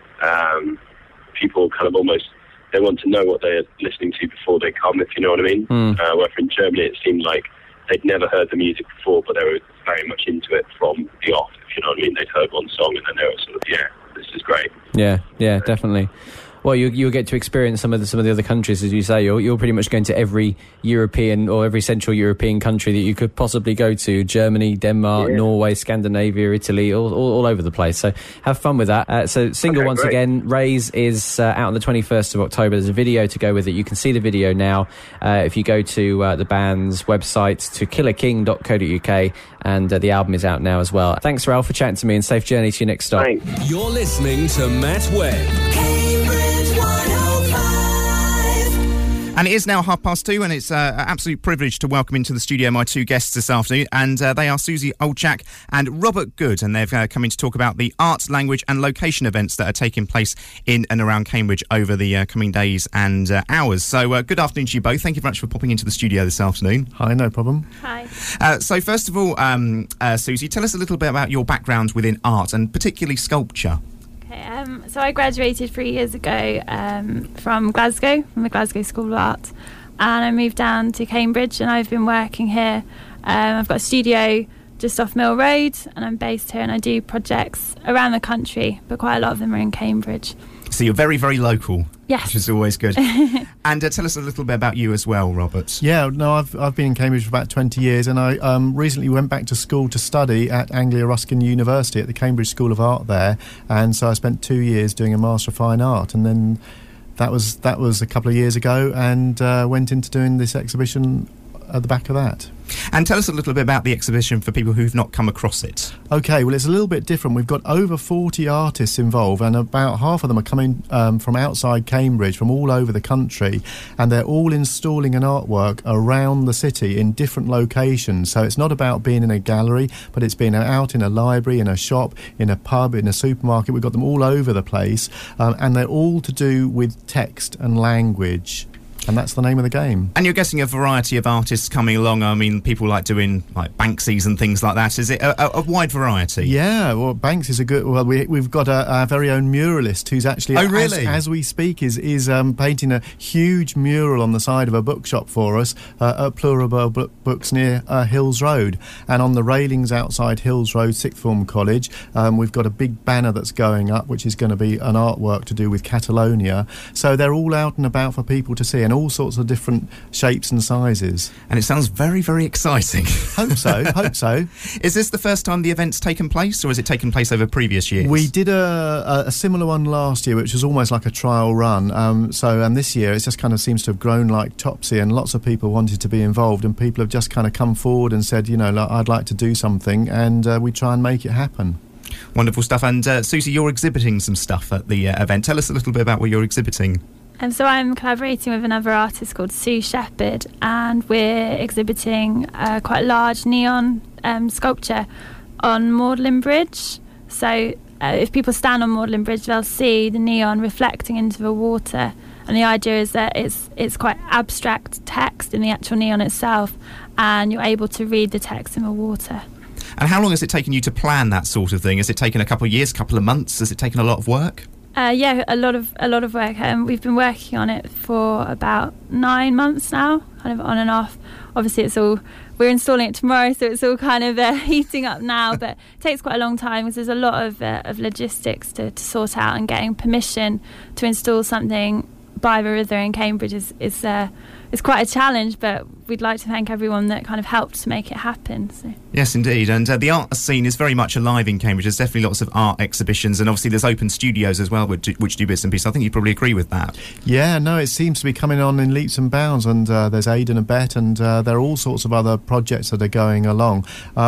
people kind of almost, they want to know what they're listening to before they come, if you know what I mean. Where in Germany, it seemed like they'd never heard the music before, but they were very much into it from the off, if you know what I mean. They'd heard one song, and then they were sort of, yeah, this is great. Yeah, definitely. Well, you'll get to experience some of the other countries, as you say. You're pretty much going to every European or every Central European country that you could possibly go to: Germany, Denmark, Norway, Scandinavia, Italy, all over the place. So have fun with that. So single once again, Raise is out on the 21st of October. There's a video to go with it. You can see the video now if you go to the band's website, to killerking.co.uk, and the album is out now as well. Thanks, Ralph, for chatting to me, and safe journey to your next stop. Thanks. You're listening to Matt Webb. And it is now 2:30, and it's an absolute privilege to welcome into the studio my two guests this afternoon, and they are Susie Oldchak and Robert Good, and they've come in to talk about the art, language and location events that are taking place in and around Cambridge over the coming days and hours. So good afternoon to you both. Thank you very much for popping into the studio this afternoon. Hi, no problem. Hi. So first of all, Susie, tell us a little bit about your background within art, and particularly sculpture. Okay, so I graduated 3 years ago from Glasgow, from the Glasgow School of Art, and I moved down to Cambridge, and I've been working here. I've got a studio just off Mill Road, and I'm based here, and I do projects around the country, but quite a lot of them are in Cambridge. So you're very, very local. Yes. Which is always good. And tell us a little bit about you as well, Robert. Yeah, no, I've been in Cambridge for about 20 years, and I recently went back to school to study at Anglia Ruskin University at the Cambridge School of Art there, and so I spent 2 years doing a Master of Fine Art, and then that was a couple of years ago, and went into doing this exhibition at the back of that. And tell us a little bit about the exhibition for people who've not come across it. OK, well, it's a little bit different. We've got over 40 artists involved, and about half of them are coming from outside Cambridge, from all over the country, and they're all installing an artwork around the city in different locations. So it's not about being in a gallery, but it's being out in a library, in a shop, in a pub, in a supermarket. We've got them all over the place, and they're all to do with text and language. And that's the name of the game. And you're getting a variety of artists coming along. I mean, people like doing like Banksy's and things like that. Is it a wide variety? Yeah, well, Banksy's a good... Well, we've got our very own muralist who's actually... Oh, really? As we speak, is painting a huge mural on the side of a bookshop for us at Pluribel Books near Hills Road. And on the railings outside Hills Road Sixth Form College, we've got a big banner that's going up, which is going to be an artwork to do with Catalonia. So they're all out and about for people to see, and all sorts of different shapes and sizes. And it sounds very, very exciting. Hope so. Is this the first time the event's taken place, or has it taken place over previous years? We did a similar one last year, which was almost like a trial run. And this year it just kind of seems to have grown like topsy, and lots of people wanted to be involved, and people have just kind of come forward and said, I'd like to do something, and we try and make it happen. Wonderful stuff. And Susie, you're exhibiting some stuff at the event. Tell us a little bit about what you're exhibiting. So I'm collaborating with another artist called Sue Shepherd, and we're exhibiting quite a large neon sculpture on Magdalen Bridge. So if people stand on Magdalen Bridge, they'll see the neon reflecting into the water. And the idea is that it's quite abstract text in the actual neon itself, and you're able to read the text in the water. And how long has it taken you to plan that sort of thing? Has it taken a couple of years, couple of months? Has it taken a lot of work? Yeah, a lot of work. We've been working on it for about 9 months now, kind of on and off. Obviously, we're installing it tomorrow, so it's all kind of heating up now. But it takes quite a long time because there's a lot of logistics to sort out, and getting permission to install something by the river in Cambridge is quite a challenge. But we'd like to thank everyone that kind of helped to make it happen. So. Yes, indeed. And the art scene is very much alive in Cambridge. There's definitely lots of art exhibitions, and obviously there's open studios as well, which do bits and pieces. I think you'd probably agree with that. Yeah, no, it seems to be coming on in leaps and bounds, and there's Aid and Abet, and there are all sorts of other projects that are going along.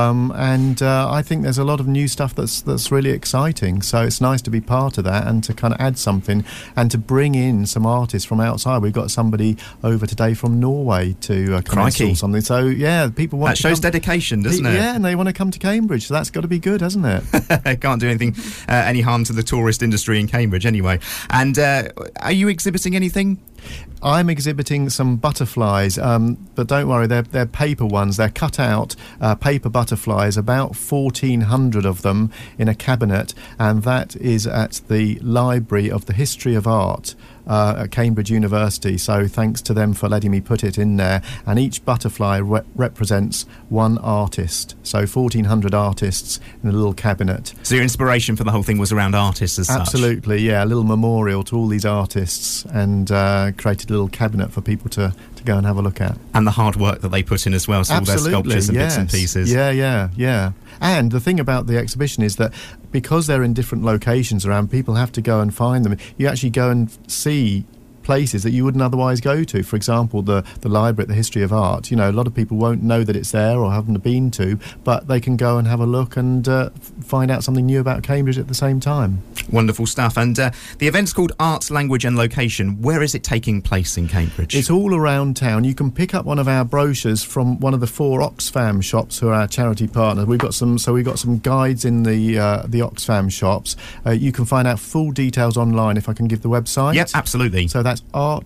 And I think there's a lot of new stuff that's really exciting. So it's nice to be part of that, and to kind of add something, and to bring in some artists from outside. We've got somebody over today from Norway to come and install something. So yeah, people want that shows dedication, doesn't it? Yeah, and they want to come to Cambridge, so that's got to be good, hasn't it? Can't do anything any harm to the tourist industry in Cambridge anyway. And are you exhibiting anything? I'm exhibiting some butterflies, but don't worry, they're paper ones. They're cut out paper butterflies, about 1,400 of them in a cabinet, and that is at the Library of the History of Art at Cambridge University. So thanks to them for letting me put it in there. And each butterfly represents one artist. So 1,400 artists in a little cabinet. So your inspiration for the whole thing was around artists as such? Absolutely, yeah. A little memorial to all these artists, and created a little cabinet for people to go and have a look at. And the hard work that they put in as well, so Absolutely, all their sculptures and yes. bits and pieces. Yeah. And the thing about the exhibition is that because they're in different locations around, people have to go and find them. You actually go and see places that you wouldn't otherwise go to. For example, the Library at the History of Art. A lot of people won't know that it's there or haven't been to, but they can go and have a look and find out something new about Cambridge at the same time. Wonderful stuff. And the event's called Art, Language and Location. Where is it taking place in Cambridge? It's all around town. You can pick up one of our brochures from one of the 4 Oxfam shops, who are our charity partners. We've got some guides in the Oxfam shops. You can find out full details online, if I can give the website. Yep, absolutely. So that's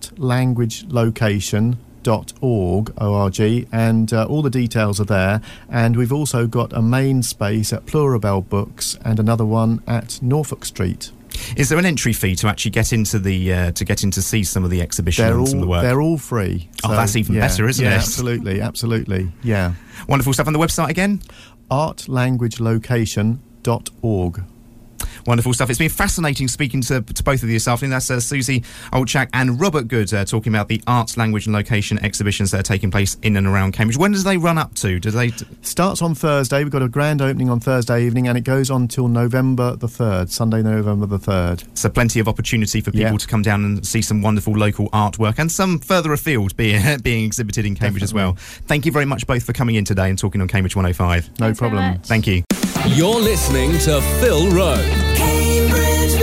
artlanguagelocation.org, O-R-G, and all the details are there. And we've also got a main space at Pluribel Books and another one at Norfolk Street. Is there an entry fee to actually get into the to get in to see some of the exhibition and some of the work? They're all free. So, that's even better, isn't it? Absolutely, yeah. Wonderful stuff. On the website again? artlanguagelocation.org. Wonderful stuff. It's been fascinating speaking to both of you this afternoon. That's Susie Oldchak and Robert Good talking about the Arts, Language and Location exhibitions that are taking place in and around Cambridge. When does they run up to? Starts on Thursday. We've got a grand opening on Thursday evening and it goes on till November the 3rd, Sunday, November the 3rd. So plenty of opportunity for people to come down and see some wonderful local artwork and some further afield being exhibited in Cambridge as well. Thank you very much both for coming in today and talking on Cambridge 105. No problem. Thank you. You're listening to Phil Rowe. Cambridge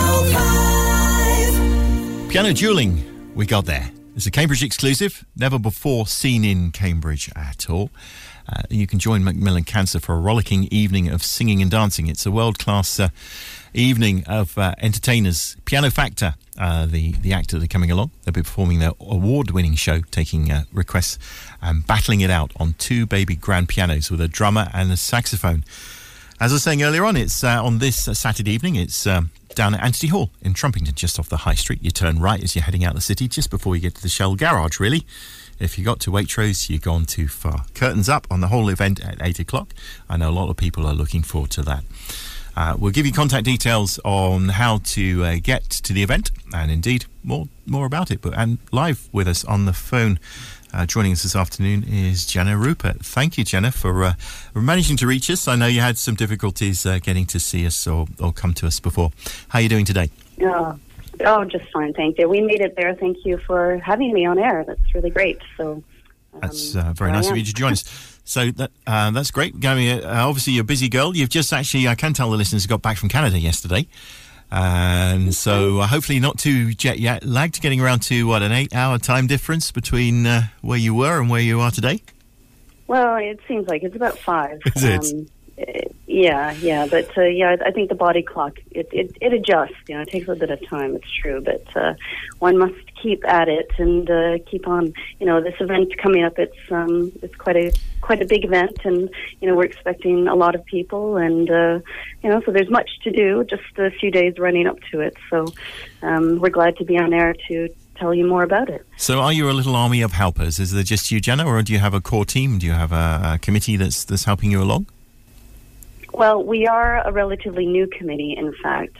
105. Piano dueling, we got there. It's a Cambridge exclusive, never before seen in Cambridge at all. You can join Macmillan Cancer for a rollicking evening of singing and dancing. It's a world-class evening of entertainers. Piano Factor, the actor that are coming along. They'll be performing their award-winning show, taking requests and battling it out on two baby grand pianos with a drummer and a saxophone. As I was saying earlier on, it's on this Saturday evening. It's down at Anstey Hall in Trumpington, just off the High Street. You turn right as you're heading out the city, just before you get to the Shell Garage, really. If you got to Waitrose, you've gone too far. Curtains up on the whole event at 8 o'clock. I know a lot of people are looking forward to that. We'll give you contact details on how to get to the event, and indeed more about it. And live with us on the phone, joining us this afternoon, is Jenna Rupert. Thank you, Jenna, for managing to reach us. I know you had some difficulties getting to see us or come to us before. How are you doing today? Oh, just fine, thank you. We made it there. Thank you for having me on air. That's really great. So that's very nice of you to join us. So that's great. Gary, obviously you're a busy girl. You've just actually, I can tell the listeners, got back from Canada yesterday. And so hopefully not too jet lagged, getting around to, an 8-hour time difference between where you were and where you are today? Well, it seems like it's about 5. Is it? Yeah. But, I think the body clock, it adjusts. It takes a bit of time, it's true. But one must keep at it and keep on. This event coming up, it's quite a big event. And, we're expecting a lot of people. And, so there's much to do, just a few days running up to it. So we're glad to be on air to tell you more about it. So are you a little army of helpers? Is there just you, Jenna, or do you have a core team? Do you have a committee that's helping you along? Well, we are a relatively new committee, in fact.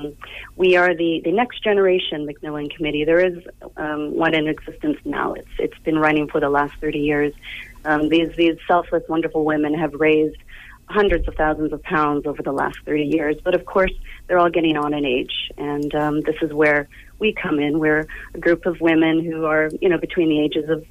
We are the Next Generation Macmillan Committee. There is one in existence now. It's been running for the last 30 years. These selfless, wonderful women have raised hundreds of thousands of pounds over the last 30 years. But, of course, they're all getting on in age. And this is where we come in. We're a group of women who are, between the ages of,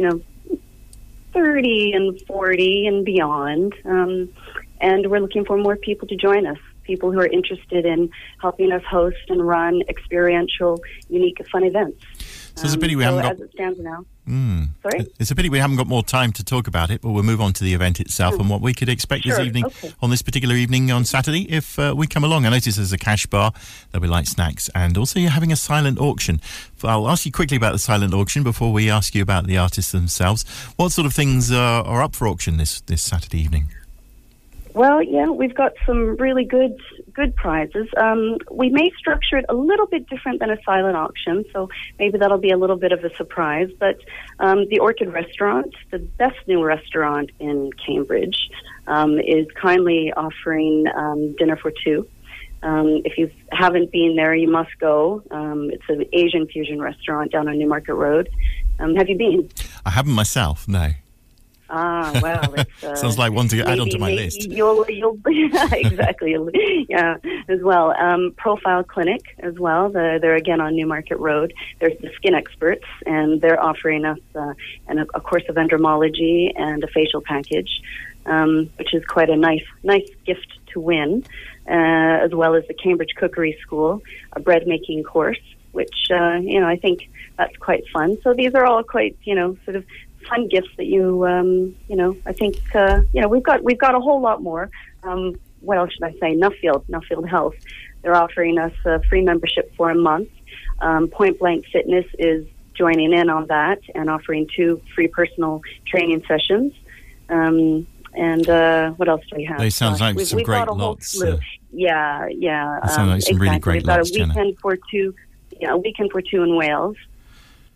30 and 40 and beyond. And we're looking for more people to join us, people who are interested in helping us host and run experiential, unique, fun events. So it's a pity we haven't got... As it stands now. Sorry? It's a pity we haven't got more time to talk about it, but we'll move on to the event itself and what we could expect this evening, on this particular evening on Saturday, if we come along. I notice there's a cash bar, there'll be light snacks, and also you're having a silent auction. I'll ask you quickly about the silent auction before we ask you about the artists themselves. What sort of things are up for auction this Saturday evening? Well, we've got some really good prizes. We may structure it a little bit different than a silent auction, so maybe that'll be a little bit of a surprise. But the Orchid Restaurant, the best new restaurant in Cambridge, is kindly offering dinner for 2. If you haven't been there, you must go. It's an Asian fusion restaurant down on Newmarket Road. Have you been? I haven't myself, no. Well, it's, sounds like one to add onto my list. You'll exactly, as well. Profile Clinic as well. They're again on Newmarket Road. There's the Skin Experts, and they're offering us a course of endermology and a facial package, which is quite a nice gift to win, as well as the Cambridge Cookery School, a bread making course, which I think that's quite fun. So these are all quite sort of fun gifts that you, I think, we've got a whole lot more. What else should I say? Nuffield Health. They're offering us a free membership for a month. Point Blank Fitness is joining in on that and offering 2 free personal training sessions. And what else do we have? They sound like some great lots. Yeah. Sound like some really great lots, Jenna. A weekend for two in Wales.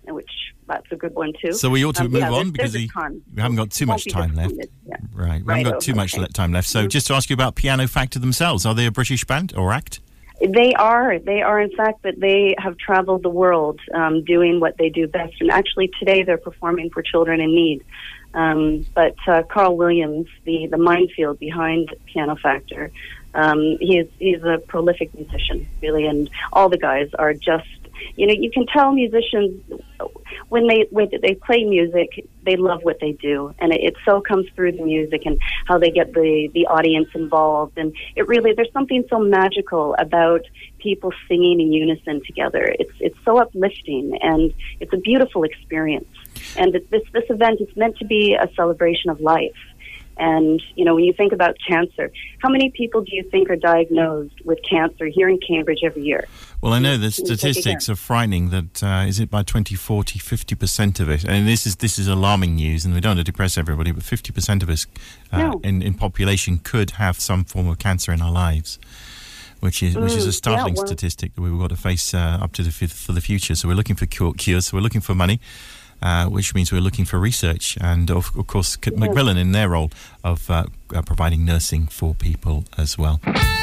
which that's a good one too. So we ought to move on because we haven't got too much time left. Yeah. Right, we haven't got too much time left. So just to ask you about Piano Factor themselves, are they a British band or act? They are in fact, but they have traveled the world doing what they do best. And actually today they're performing for children in need. But Carl Williams, the minefield behind Piano Factor, he's a prolific musician, really, and all the guys are just, you can tell musicians when they play music, they love what they do, and it so comes through the music and how they get the audience involved. And it really, there's something so magical about people singing in unison together. It's so uplifting, and it's a beautiful experience. And this event is meant to be a celebration of life. And, when you think about cancer, how many people do you think are diagnosed with cancer here in Cambridge every year? Well, I know the statistics are frightening that, is it by 2040, 50% of it, and this is alarming news, and we don't want to depress everybody, but 50% of us in population could have some form of cancer in our lives. Which is a startling statistic that we've got to face up to for the future. So we're looking for cures, so we're looking for money. Which means we're looking for research, and of course Macmillan in their role of providing nursing for people as well.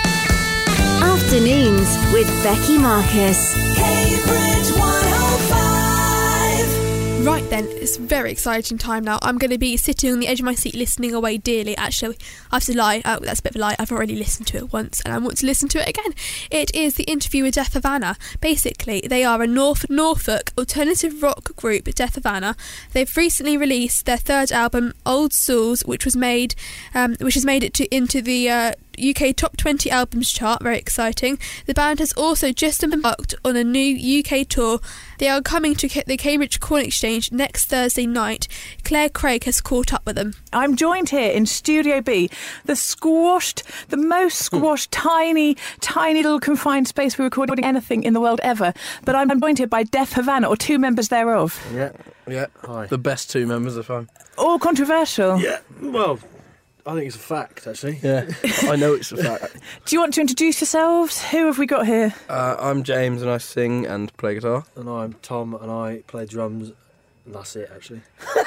Afternoons with Becky Marcus. Cambridge 105. Right then, it's a very exciting time now. I'm going to be sitting on the edge of my seat listening away dearly. Actually, I have to lie. That's a bit of a lie. I've already listened to it once and I want to listen to it again. It is the interview with Death Havana. Basically, they are a Norfolk alternative rock group, Death Havana. They've recently released their third album, Old Souls, which has made it into the UK Top 20 Albums chart. Very exciting. The band has also just embarked on a new UK tour. They are coming to the Cambridge Corn Exchange next Thursday night. Claire Craig has caught up with them. I'm joined here in Studio B, the most squashed, tiny little confined space for recording anything in the world ever. But I'm joined here by Death Havana, or two members thereof. Yeah. Hi. The best two members of fun. All controversial. Yeah, well, I think it's a fact, actually. Yeah, I know it's a fact. Do you want to introduce yourselves? Who have we got here? I'm James and I sing and play guitar. And I'm Tom and I play drums. And that's it, actually.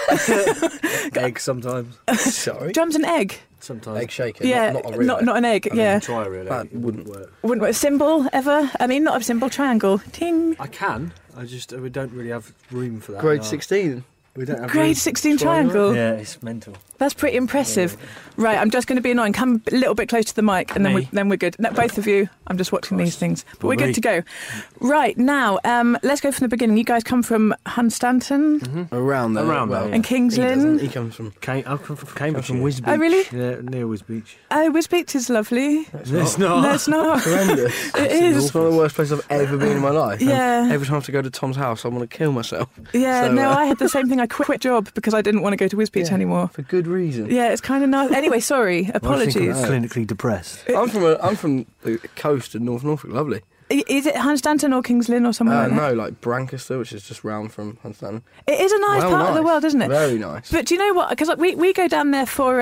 Egg sometimes. Sorry? Drums and egg? Sometimes. Egg shaking. Yeah, not an egg, yeah. Try really. That wouldn't work. Wouldn't work. Symbol, ever? I mean, not a symbol, triangle. Ting. I can. We don't really have room for that. Grade 16. We don't have Grade 16 triangle? Yeah, it's mental. That's pretty impressive. Yeah. Right, I'm just going to be annoying. Come a little bit close to the mic and then we're good. No, both of you, I'm just watching these things. But we're good to go. Right, now, let's go from the beginning. You guys come from Hunstanton? Mm-hmm. Around there. And Kings Lynn? He comes from I'm from Cambridge. From Wisbeach. Oh, really? Yeah, near Wisbeach. Oh, Wisbeach is lovely. It's not. No, it's not. Horrendous. It is. It's one of the worst places I've ever been in my life. Yeah. And every time I have to go to Tom's house, I want to kill myself. Yeah, so, I had the same thing. I quit job because I didn't want to go to Wisbeach anymore. For good reason. Yeah, it's kind of nice. Anyway, sorry, apologies. I'm clinically depressed. I'm from the coast of North Norfolk. Lovely. Is it Hunstanton or Kings Lynn or somewhere like that? No, like Brancaster, which is just round from Hunstanton. It is a nice part of the world, isn't it? Very nice. But do you know what? Because we go down there for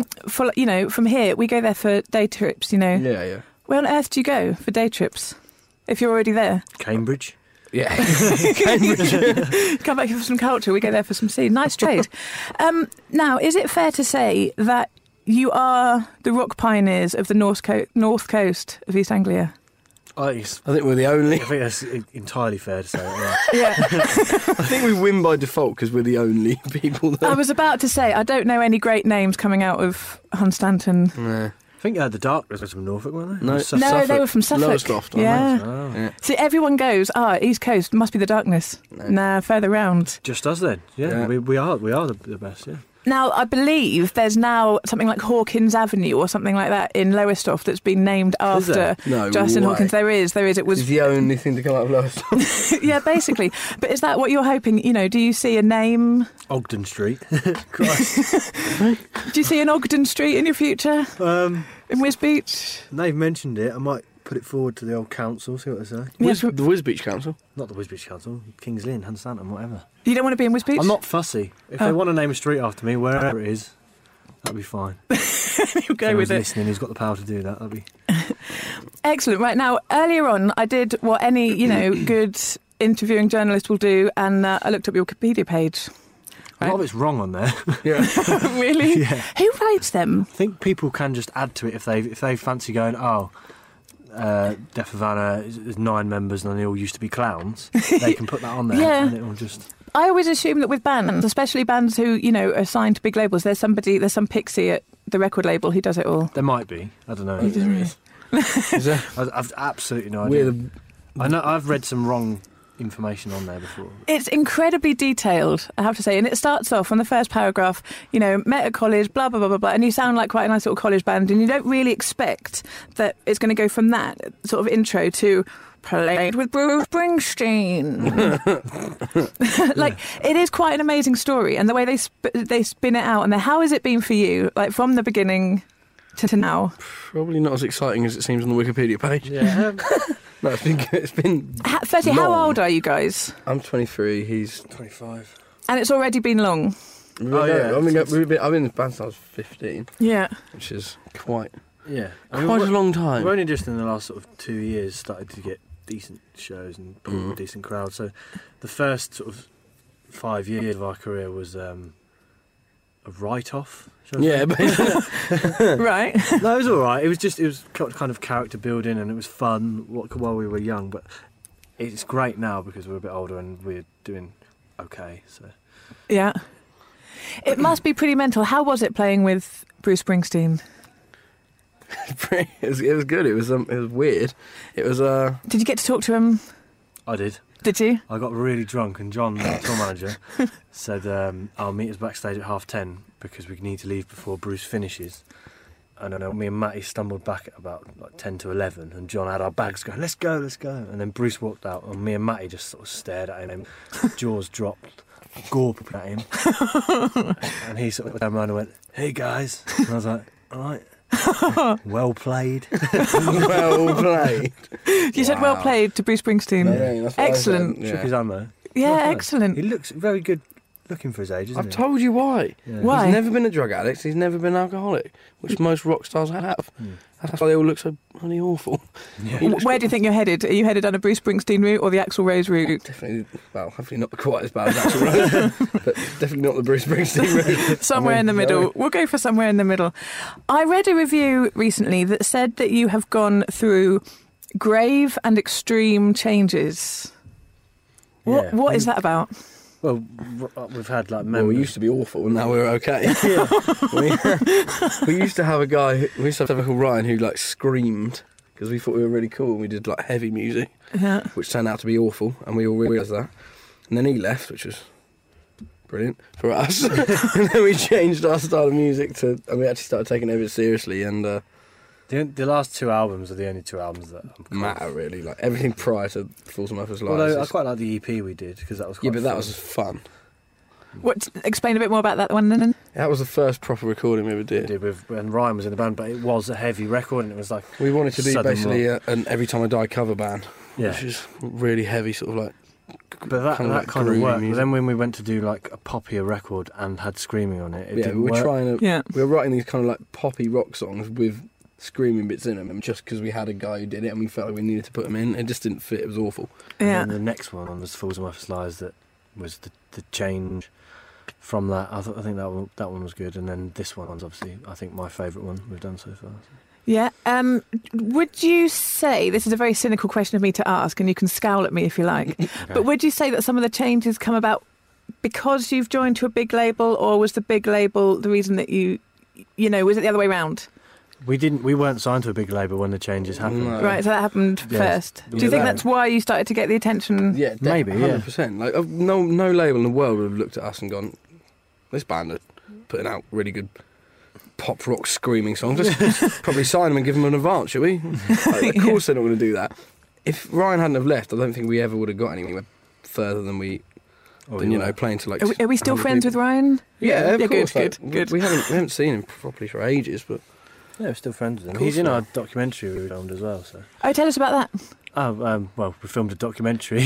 from here we go there for day trips. Yeah. Where on earth do you go for day trips if you're already there? Cambridge. Yeah, Cambridge. Come back here for some culture. We go there for some sea. Nice trade. Now, is it fair to say that you are the rock pioneers of the north coast of East Anglia? I think we're the only. I think that's entirely fair to say. Yeah. I think we win by default because we're the only people there. I was about to say, I don't know any great names coming out of Hunstanton. No. I think the Darkness was from Norfolk, weren't they? No, they were from Suffolk. Lowestoft. Yeah. See, everyone goes, East Coast, must be the Darkness. Nah, further round. Just us then. Yeah. We are the best, yeah. Now, I believe there's now something like Hawkins Avenue or something like that in Lowestoft that's been named after Justin Hawkins. There is. It was the only thing to come out of Lowestoft. Yeah, basically. But is that what you're hoping? Do you see a name? Ogden Street. Christ. Do you see an Ogden Street in your future? In Wisbeach? They've mentioned it. I might put it forward to the old council, see what they say. The Wisbeach Council? Not the Wisbeach Council. Kings Lynn, Hunstanton, whatever. You don't want to be in Wisbeach? I'm not fussy. If they want to name a street after me, wherever it is, that'll be fine. You'll go with it. Listening, who's got the power to do that? That'll be excellent. Right now, earlier on, I did what any good interviewing journalist will do, and I looked up your Wikipedia page. A lot of it's wrong on there. Really? Yeah. Who writes them? I think people can just add to it if they fancy going, Deaf Havana is 9 members and they all used to be clowns. They can put that on there, Yeah. and it will just. I always assume that with bands, especially bands who, are signed to big labels, there's some pixie at the record label who does it all. There might be. I don't know. There is. Is there? I've absolutely no idea. I know I've read some wrong information on there before. It's incredibly detailed, I have to say, and it starts off on the first paragraph, met at college, blah, blah, blah, blah, blah, and you sound like quite a nice little college band, and you don't really expect that it's going to go from that sort of intro to played with Bruce Springsteen. It is quite an amazing story, and the way they spin it out, and how has it been for you, like from the beginning to now? Probably not as exciting as it seems on the Wikipedia page. Yeah. No, it's been 30, how old are you guys? I'm 23, he's 25. And it's already been long? Yeah. I've been in the band since I was 15. Yeah. Which is quite a long time. We've only just in the last sort of 2 years started to get decent shows and a decent crowd. So the first sort of 5 years of our career was a write-off. Yeah, right. No, it was all right. It was kind of character building, and it was fun while we were young. But it's great now because we're a bit older and we're doing okay. So yeah, it must be pretty mental. How was it playing with Bruce Springsteen? It was good. It was weird. It was. Did you get to talk to him? I did. Did you? I got really drunk, and John, the tour manager, said, "I'll meet us backstage at 10:30 because we need to leave before Bruce finishes." And then me and Matty stumbled back at about 10 to 11, and John had our bags going, let's go. And then Bruce walked out, and me and Matty just sort of stared at him, jaws dropped, gawping at him. And he sort of turned around and went, "Hey guys." And I was like, "All right. Well played." Well played. You said well played to Bruce Springsteen. Yeah, that's what excellent. I said. Shook his hand though. Yeah, excellent. He looks very good looking for his age, isn't I've told you why. Yeah. Why? He's never been a drug addict. He's never been alcoholic, which most rock stars have. That's why they all look so bloody awful. Yeah. Where do you think you're headed? Are you headed down a Bruce Springsteen route or the Axl Rose route? Definitely, hopefully not quite as bad as Axl Rose, but definitely not the Bruce Springsteen route. Somewhere in the middle. We'll go for somewhere in the middle. I read a review recently that said that you have gone through grave and extreme changes. What is that about? Well, we've had Well, we used to be awful, and now we're okay. we used to have a guy. We used to have a guy called Ryan who screamed because we thought we were really cool. And we did heavy music, which turned out to be awful, and we all realised that. And then he left, which was brilliant for us. And then we changed our style of music and we actually started taking it a bit seriously. And the last 2 albums are the only 2 albums that matter really. Everything prior to Fools and Mufflers Lies. Although I quite like the EP we did because that was quite but that was fun. Explain a bit more about that one then. That was the first proper recording we ever did. When Ryan was in the band, but it was a heavy record, and it was we wanted to be basically an Every Time I Die cover band, yeah, which is really heavy, sort of But that kind of worked. But then when we went to do a poppier record and had screaming on it, didn't we were work. We were writing these kind of poppy rock songs with screaming bits in them, and just because we had a guy who did it and we felt like we needed to put them in, it just didn't fit. It was awful. Yeah. And then the next one was Fools and Mufflers Lies. That was the change from that. I think that one was good, and then this one's obviously I think my favourite one we've done so far. Yeah. Would you say, this is a very cynical question of me to ask, and you can scowl at me if you like, but would you say that some of the changes come about because you've joined to a big label, or was the big label the reason that was it the other way round? We weren't signed to a big label when the changes happened. No. Right, so that happened first. Do you think that's why you started to get the attention? Yeah, maybe, 100%. No label in the world would have looked at us and gone, this band are putting out really good pop rock screaming songs. Let's probably sign them and give them an advance, shall we? Of course they're not going to do that. If Ryan hadn't have left, I don't think we ever would have got anywhere further than playing to Are we still friends with Ryan? Yeah, of course. Good. We haven't seen him properly for ages, but yeah, we're still friends with him. He's in our documentary we filmed as well. So. Oh, tell us about that. Well, we filmed a documentary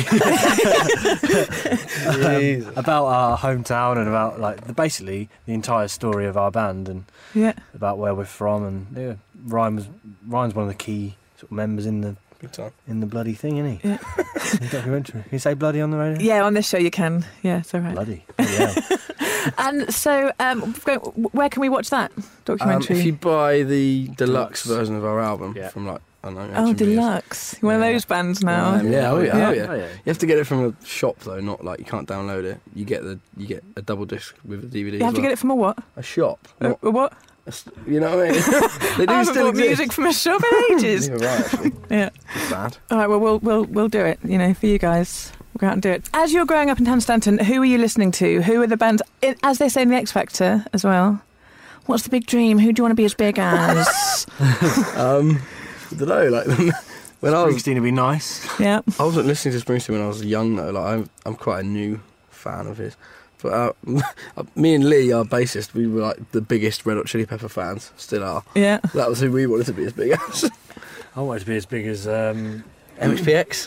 about our hometown and about basically the entire story of our band and about where we're from. And Ryan's one of the key sort of members in the Good time. In the bloody thing, isn't he? Yeah. The documentary. Can you say bloody on the radio? Yeah, on this show you can. Yeah, it's all right. Bloody. Yeah. And so, where can we watch that documentary? If you buy the deluxe version of our album from like, I don't know. Deluxe. One of those bands now. Oh yeah. You have to get it from a shop though, not like you can't download it. You get a double disc with a DVD. You have to get it from a what? A shop. A what? You know what I mean? They do I haven't still bought exist. music from a shop in ages. You're right, actually. Yeah. It's bad. All right. Well, we'll do it. You know, for you guys. We'll go out and do it. As you're growing up in Stanton, who are you listening to? Who are the bands? As they say in the X Factor as well. What's the big dream? Who do you want to be as big as? I don't know. Like when I was Springsteen would be nice. Yeah. I wasn't listening to Springsteen when I was young though. Like I'm quite a new fan of his. But me and Lee, our bassist, we were like the biggest Red Hot Chili Pepper fans. Still are. Yeah. That was who we wanted to be as big as. I wanted to be as big as MXPX.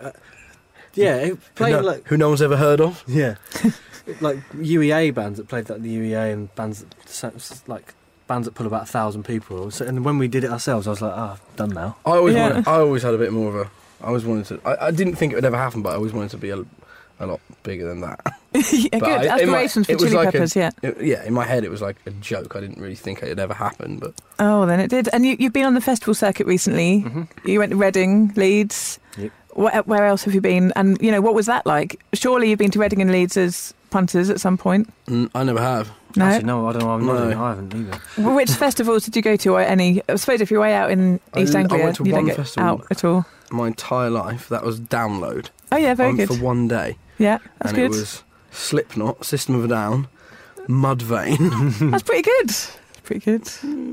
Playing who no one's ever heard of. Yeah. Like UEA bands that played like the UEA and bands that pull about 1,000 people. So, and when we did it ourselves, I was like, I've done now. I always had a bit more of a. I always wanted to. I didn't think it would ever happen, but I always wanted to be a lot bigger than that. Yeah, good aspirations for Chili Peppers. In my head it was like a joke. I didn't really think it'd ever happen, but then it did. And you've been on the festival circuit recently. Mm-hmm. You went to Reading, Leeds. Yep. Where else have you been? And what was that like? Surely you've been to Reading and Leeds as punters at some point. I never have. No, actually, no, I don't know. I haven't either. Which festivals did you go to? Or any? I suppose if you're way out in East Anglia, I went to you one don't get festival out at all. My entire life. That was Download. Oh yeah, very good. For one day. Yeah, that's and good. It was Slipknot, System of a Down, Mudvayne. That's pretty good. Pretty good.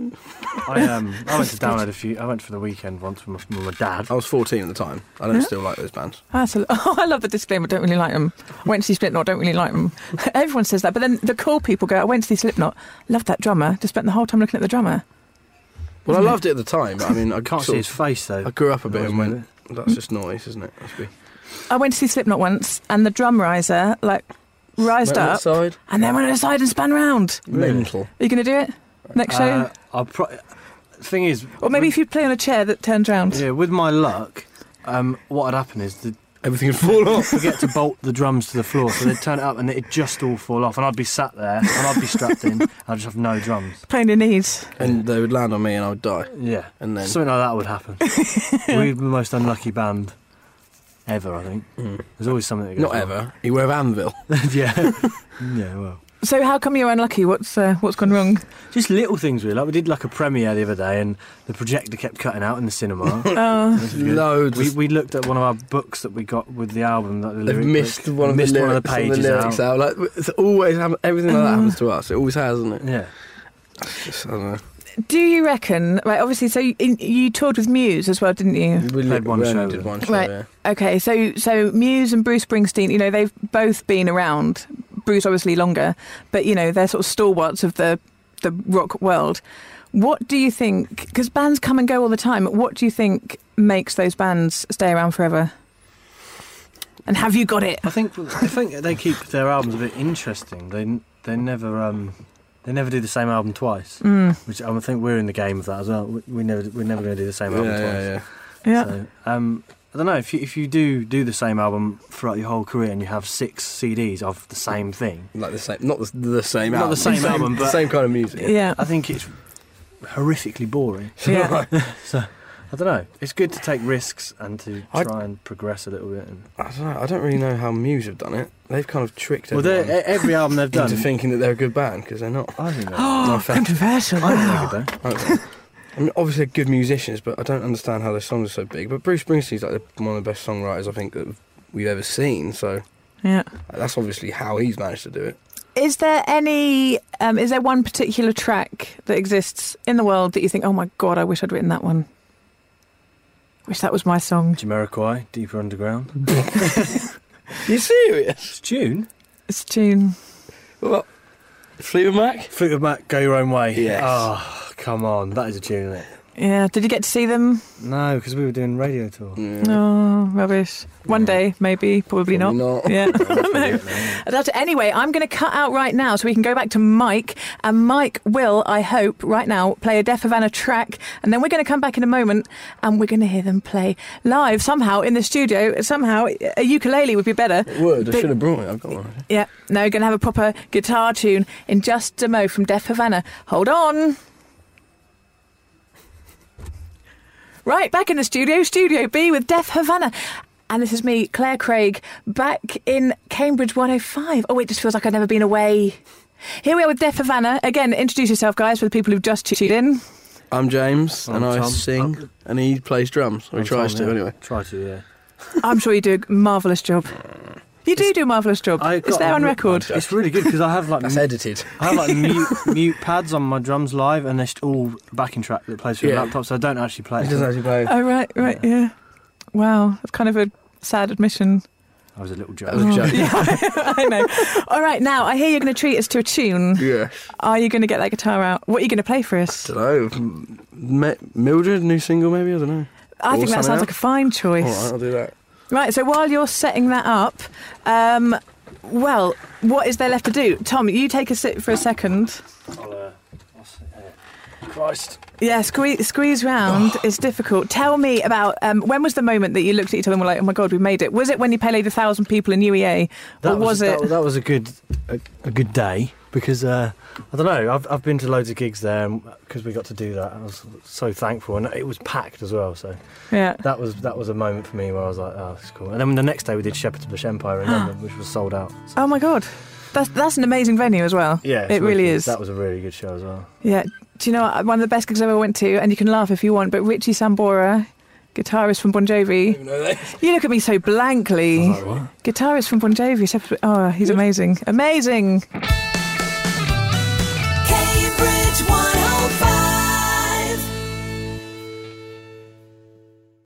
I went to Download I went for the weekend once with my dad. I was 14 at the time. I don't still like those bands. I love the disclaimer. Don't really like them. Went to see Slipknot. Don't really like them. Everyone says that, but then the cool people go, I went to see Slipknot. Loved that drummer. Just spent the whole time looking at the drummer. Well, I loved it at the time. But I mean, I can't see his face though. I grew up a bit and went. That's just noise, isn't it? Must be. I went to see Slipknot once, and the drum riser rised up, outside. and then went aside and spun round. Mental. Are you going to do it next show? The thing is, or maybe if you play on a chair that turns round. Yeah, with my luck, what would happen is everything would fall off. Forget to bolt the drums to the floor, so they'd turn it up and it'd just all fall off, and I'd be sat there and I'd be strapped in. I'd just have no drums. Playing your knees. And they would land on me and I would die. Yeah, and then something like that would happen. We're the most unlucky band ever, I think. There's always something that goes Not wrong. ever. You were Anvil. Yeah. Yeah, well. So how come you're unlucky? What's gone wrong? Just little things, really. Like we did like a premiere the other day, and the projector kept cutting out in the cinema. Loads. We looked at one of our books that we got with the album. That They've missed one of the pages out. Like it's always everything like that happens to us. It always has, doesn't it? Yeah. It's just, I don't know. Do you reckon? Right, obviously. So you toured with Muse as well, didn't you? We did one show. Right. Yeah. Okay. So Muse and Bruce Springsteen. They've both been around. Bruce obviously longer, but they're sort of stalwarts of the rock world. What do you think? Because bands come and go all the time. What do you think makes those bands stay around forever? And have you got it? I think they keep their albums a bit interesting. They never do the same album twice, which I think we're in the game of that as well. We're never going to do the same album twice. Yeah. So, I don't know if you do the same album throughout your whole career and you have 6 CDs of the same thing, like the same, not the same not album, the same album, but the same kind of music. Yeah, I think it's horrifically boring. Yeah. So I don't know. It's good to take risks and to try and progress a little bit. And I don't know. I don't really know how Muse have done it. They've kind of tricked every album they've done into thinking that they're a good band because they're not. I think they're controversial. I think they're good though. I mean, obviously they're good musicians, but I don't understand how their songs are so big. But Bruce Springsteen's like one of the best songwriters I think that we've ever seen. So yeah, that's obviously how he's managed to do it. Is there any? Is there one particular track that exists in the world that you think, oh my god, I wish I'd written that one? Wish that was my song. Jamiroquai, Deeper Underground. You serious? It's June. It's June. What? Fleetwood Mac? Fleetwood Mac, Go Your Own Way. Yes. Oh, come on. That is a tune, isn't it? Yeah. Did you get to see them? No, because we were doing radio tour. Oh, rubbish. One day, maybe, probably not. Yeah. No. Anyway, I'm going to cut out right now so we can go back to Mike. And Mike will, I hope, right now, play a Def Havana track. And then we're going to come back in a moment and we're going to hear them play live somehow in the studio. Somehow, a ukulele would be better. It would. I should have brought it. I've got one. Yeah. No, we're going to have a proper guitar tune in just a mo from Def Havana. Hold on. Right, back in the studio, Studio B with Def Havana. And this is me, Claire Craig, back in Cambridge 105. Oh, it just feels like I've never been away. Here we are with Def Havana. Again, introduce yourself, guys, for the people who've just tuned in. I'm James, and I Tom. sing, and he plays drums. Or he tries to, anyway. Try to, yeah. I'm sure you do a marvellous job. You do a marvellous job. It's there on record. It's really good because I have like... That's edited. I have like mute pads on my drums live, and they're all backing track that plays through a laptop, so I don't actually play it. He doesn't actually play. Oh, right, yeah. Wow, that's kind of a sad admission. That was a little joke. Yeah, I know. All right, now, I hear you're going to treat us to a tune. Yes. Are you going to get that guitar out? What are you going to play for us? I don't know. Mildred, new single maybe? I don't know. I think that sounds like a fine choice. All right, I'll do that. Right, so while you're setting that up, well, what is there left to do? Tom, you take a sit for a second. Christ. Yeah, squeeze round is difficult. Tell me about, when was the moment that you looked at each other and were like, oh my God, we made it? Was it when you played 1,000 people in UEA? Or was it... That was a good day, because, I don't know, I've been to loads of gigs there, because we got to do that. I was so thankful, and it was packed as well, so... Yeah. That was a moment for me where I was like, oh, that's cool. And then the next day we did Shepherd's Bush Empire in London, which was sold out. So. Oh my God. That's an amazing venue as well. Yeah. It really is. That was a really good show as well. Yeah. Do you know what? One of the best gigs I ever went to, and you can laugh if you want, but Richie Sambora, guitarist from Bon Jovi. You look at me so blankly. Like, what? Guitarist from Bon Jovi. Oh, he's amazing. Amazing.